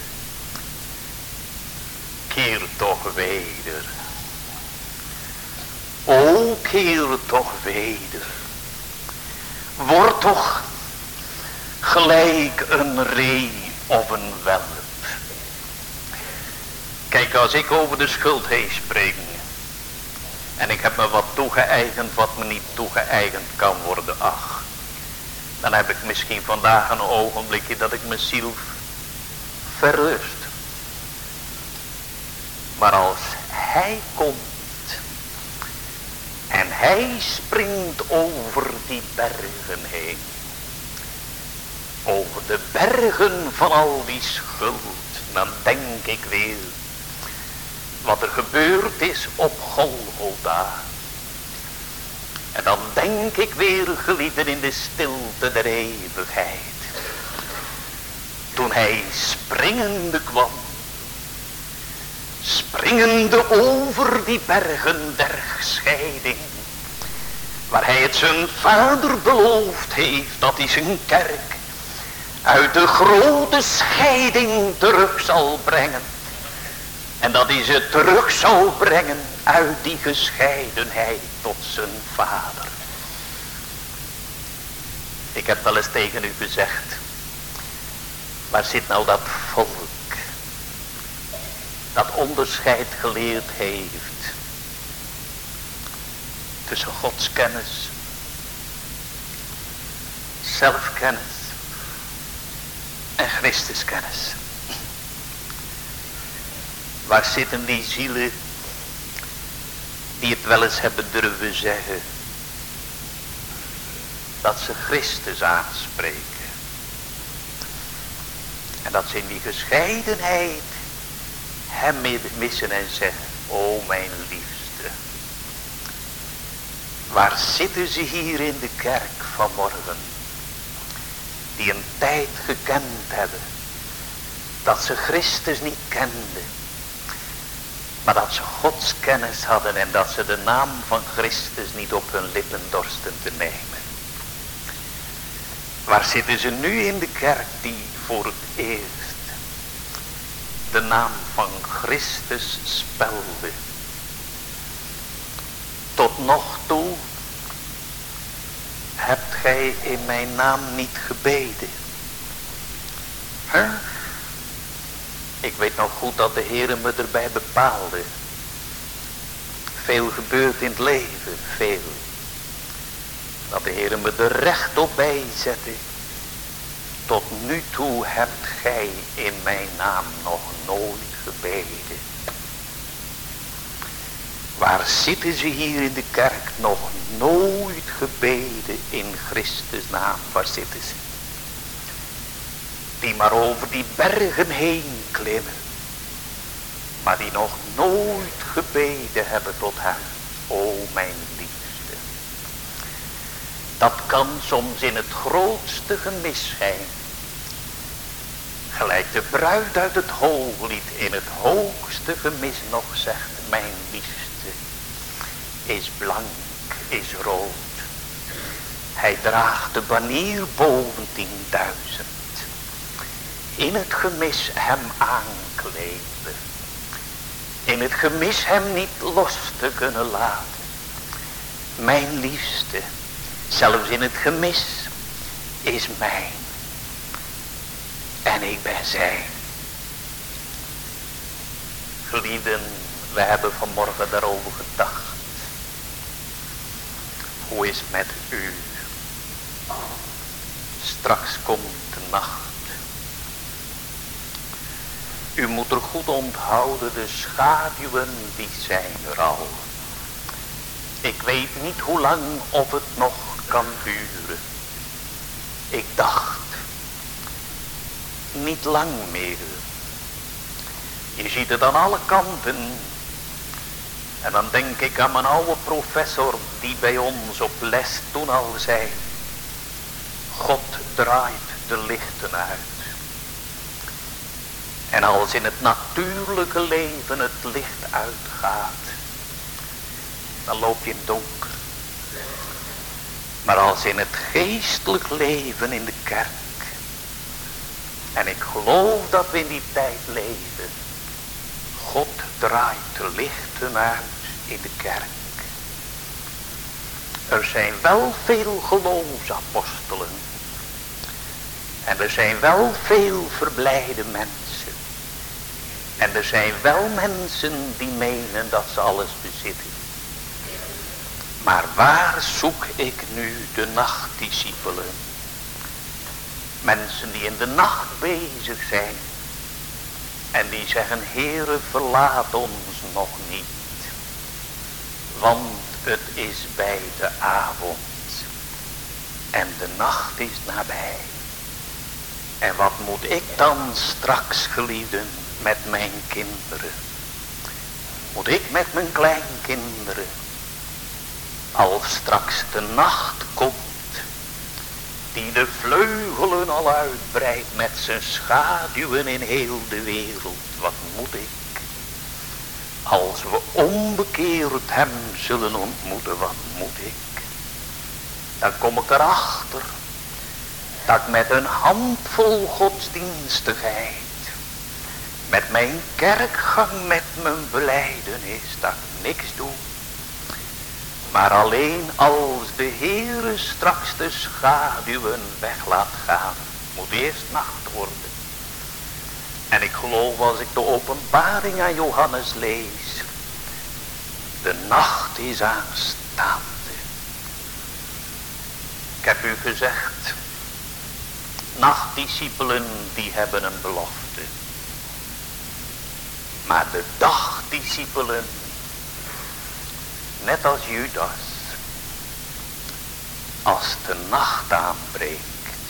Speaker 3: Keer toch weder. O, keer toch weder. Word toch gelijk een ree of een welp. Kijk, als ik over de schuld heen spreek. En ik heb me wat toegeëigend wat me niet toegeëigend kan worden. Ach. Dan heb ik misschien vandaag een ogenblikje dat ik mijn ziel verrust. Maar als hij komt. En hij springt over die bergen heen. Over de bergen van al die schuld. Dan denk ik weer. Wat er gebeurd is op Golgotha. En dan denk ik weer, geliefden, in de stilte der eeuwigheid. Toen hij springende kwam. Springende over die bergen der scheiding. Waar hij het zijn vader beloofd heeft dat hij zijn kerk uit de grote scheiding terug zal brengen. En dat hij ze terug zal brengen uit die gescheidenheid tot zijn vader. Ik heb wel eens tegen u gezegd. Waar zit nou dat volk dat onderscheid geleerd heeft tussen Gods kennis, zelfkennis en Christuskennis? Waar zitten die zielen die het wel eens hebben durven zeggen dat ze Christus aanspreken en dat ze in die gescheidenheid hem missen en zeggen: o mijn liefste, waar zitten ze hier in de kerk vanmorgen, die een tijd gekend hebben dat ze Christus niet kenden, maar dat ze Gods kennis hadden en dat ze de naam van Christus niet op hun lippen dorsten te nemen. Waar zitten ze nu in de kerk die voor het eerst de naam van Christus spelde? Tot nog toe hebt gij in mijn naam niet gebeden. Huh? Ik weet nog goed dat de Heer me erbij bepaalde. Veel gebeurt in het leven, veel. Dat de Heer me er recht op bij zette. Tot nu toe hebt gij in mijn naam nog nooit gebeden. Waar zitten ze hier in de kerk nog nooit gebeden in Christus naam? Waar zitten ze? Die maar over die bergen heen klimmen. Maar die nog nooit gebeden hebben tot hem. O mijn liefste. Dat kan soms in het grootste gemis zijn. Gelijk de bruid uit het hooglied in het hoogste gemis nog zegt: mijn liefste, is blank, is rood. Hij draagt de banier boven tienduizend. In het gemis hem aankleden. In het gemis hem niet los te kunnen laten. Mijn liefste, zelfs in het gemis, is mijn. En ik ben zijn. Geliefden, we hebben vanmorgen daarover gedacht. Hoe is het met u? Straks komt de nacht. U moet er goed onthouden, de schaduwen die zijn er al. Ik weet niet hoe lang of het nog kan duren. Ik dacht, niet lang meer. Je ziet het aan alle kanten. En dan denk ik aan mijn oude professor die bij ons op les toen al zei. God draait de lichten uit. En als in het natuurlijke leven het licht uitgaat, dan loop je in het donker. Maar als in het geestelijk leven in de kerk, en ik geloof dat we in die tijd leven, God draait de lichten uit in de kerk. Er zijn wel veel geloofsapostelen. En er zijn wel veel verblijde mensen. En er zijn wel mensen die menen dat ze alles bezitten. Maar waar zoek ik nu de nachtdiscipelen? Mensen die in de nacht bezig zijn. En die zeggen, Heere, verlaat ons nog niet. Want het is bij de avond. En de nacht is nabij. En wat moet ik dan straks, geliefden, met mijn kinderen? Moet ik met mijn kleinkinderen, als straks de nacht komt, die de vleugelen al uitbreidt met zijn schaduwen in heel de wereld, wat moet ik? Als we onbekeerd hem zullen ontmoeten, wat moet ik? Dan kom ik erachter dat ik met een handvol godsdienstigheid, met mijn kerkgang, met mijn belijdenis, dat ik niks doe. Maar alleen als de Heere straks de schaduwen weg laat gaan, moet eerst nacht worden. En ik geloof als ik de openbaring aan Johannes lees, de nacht is aanstaande. Ik heb u gezegd, nachtdiscipelen die hebben een belofte. Maar de dagdiscipelen, net als Judas, als de nacht aanbreekt,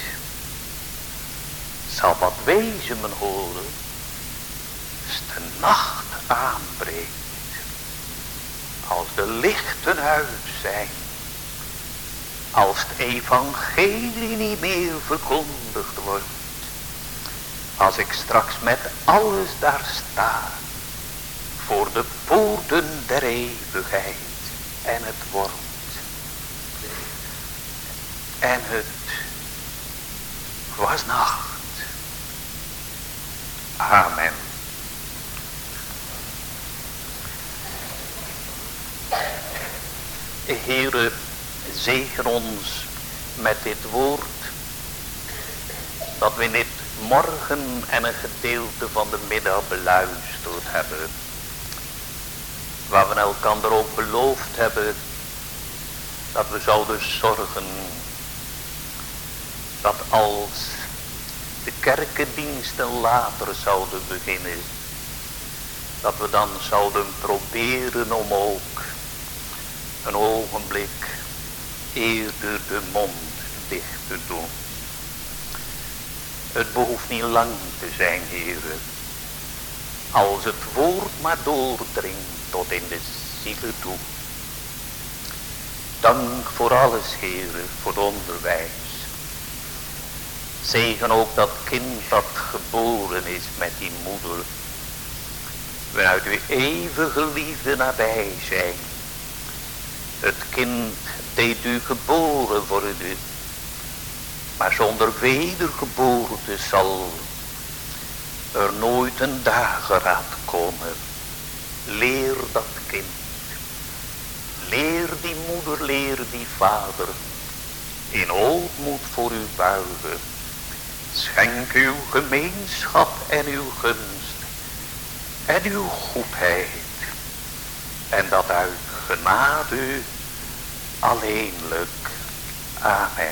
Speaker 3: zal wat wezen men horen, als de nacht aanbreekt, als de lichten uit zijn, als het evangelie niet meer verkondigd wordt, als ik straks met alles daar sta, voor de poorten der eeuwigheid, en het wordt, en het was nacht. Amen. Heere, zegen ons met dit woord, dat we in dit morgen en een gedeelte van de middag beluisterd hebben, waar we elkaar ook beloofd hebben dat we zouden zorgen dat als de kerkendiensten later zouden beginnen, dat we dan zouden proberen om ook een ogenblik eerder de mond dicht te doen. Het behoeft niet lang te zijn, heren, als het woord maar doordringt tot in de zielen toe. Dank voor alles, heren, voor het onderwijs. Zegen ook dat kind dat geboren is met die moeder, waaruit uw eeuwige liefde nabij zijn. Het kind deed u geboren worden, maar zonder wedergeboorte zal er nooit een dageraad komen. Leer dat kind. Leer die moeder, leer die vader. In ootmoed voor u buigen. Schenk uw gemeenschap en uw gunst. En uw goedheid. En dat uit genade alleenlijk. Amen.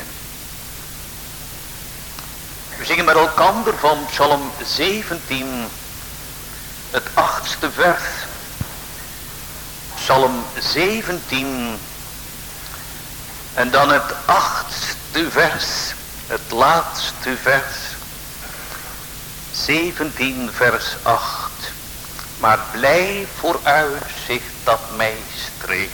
Speaker 3: We zingen met elkander van Psalm zeventien, het achtste vers. Psalm zeventien en dan het achtste vers, het laatste vers. zeventien vers acht. Maar blij vooruitzicht dat mij streeft.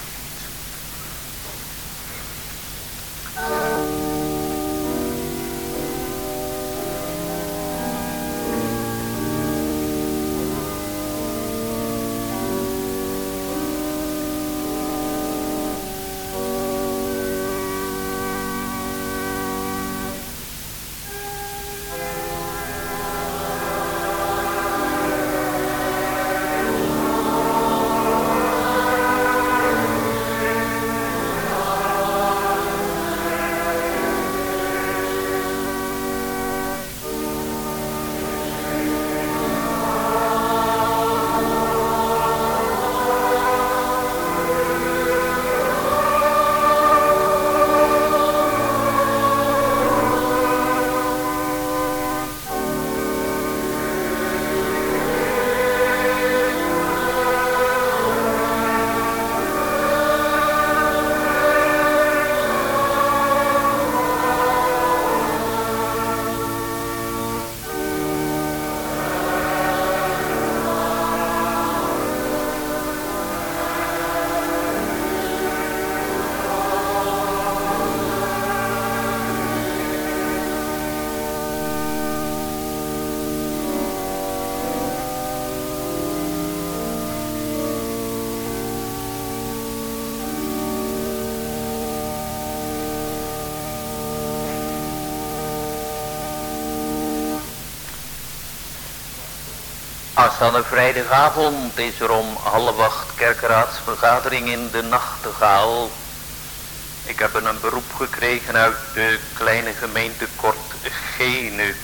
Speaker 3: Aanstaande vrijdagavond is er om half acht kerkraadsvergadering in de Nachtegaal. Ik heb een beroep gekregen uit de kleine gemeente Kortgene.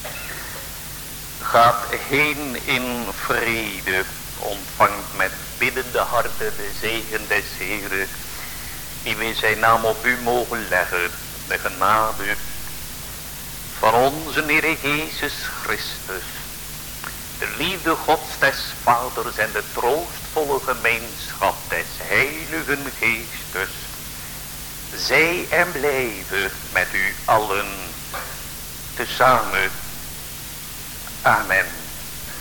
Speaker 3: Gaat heen in vrede, ontvangt met biddende harten de zegen des Heren, die we in zijn naam op u mogen leggen. De genade van onze Heer Jezus Christus, de liefde Gods des Vaders en de troostvolle gemeenschap des Heiligen Geestes, zij en blijven met u allen tezamen. Amen.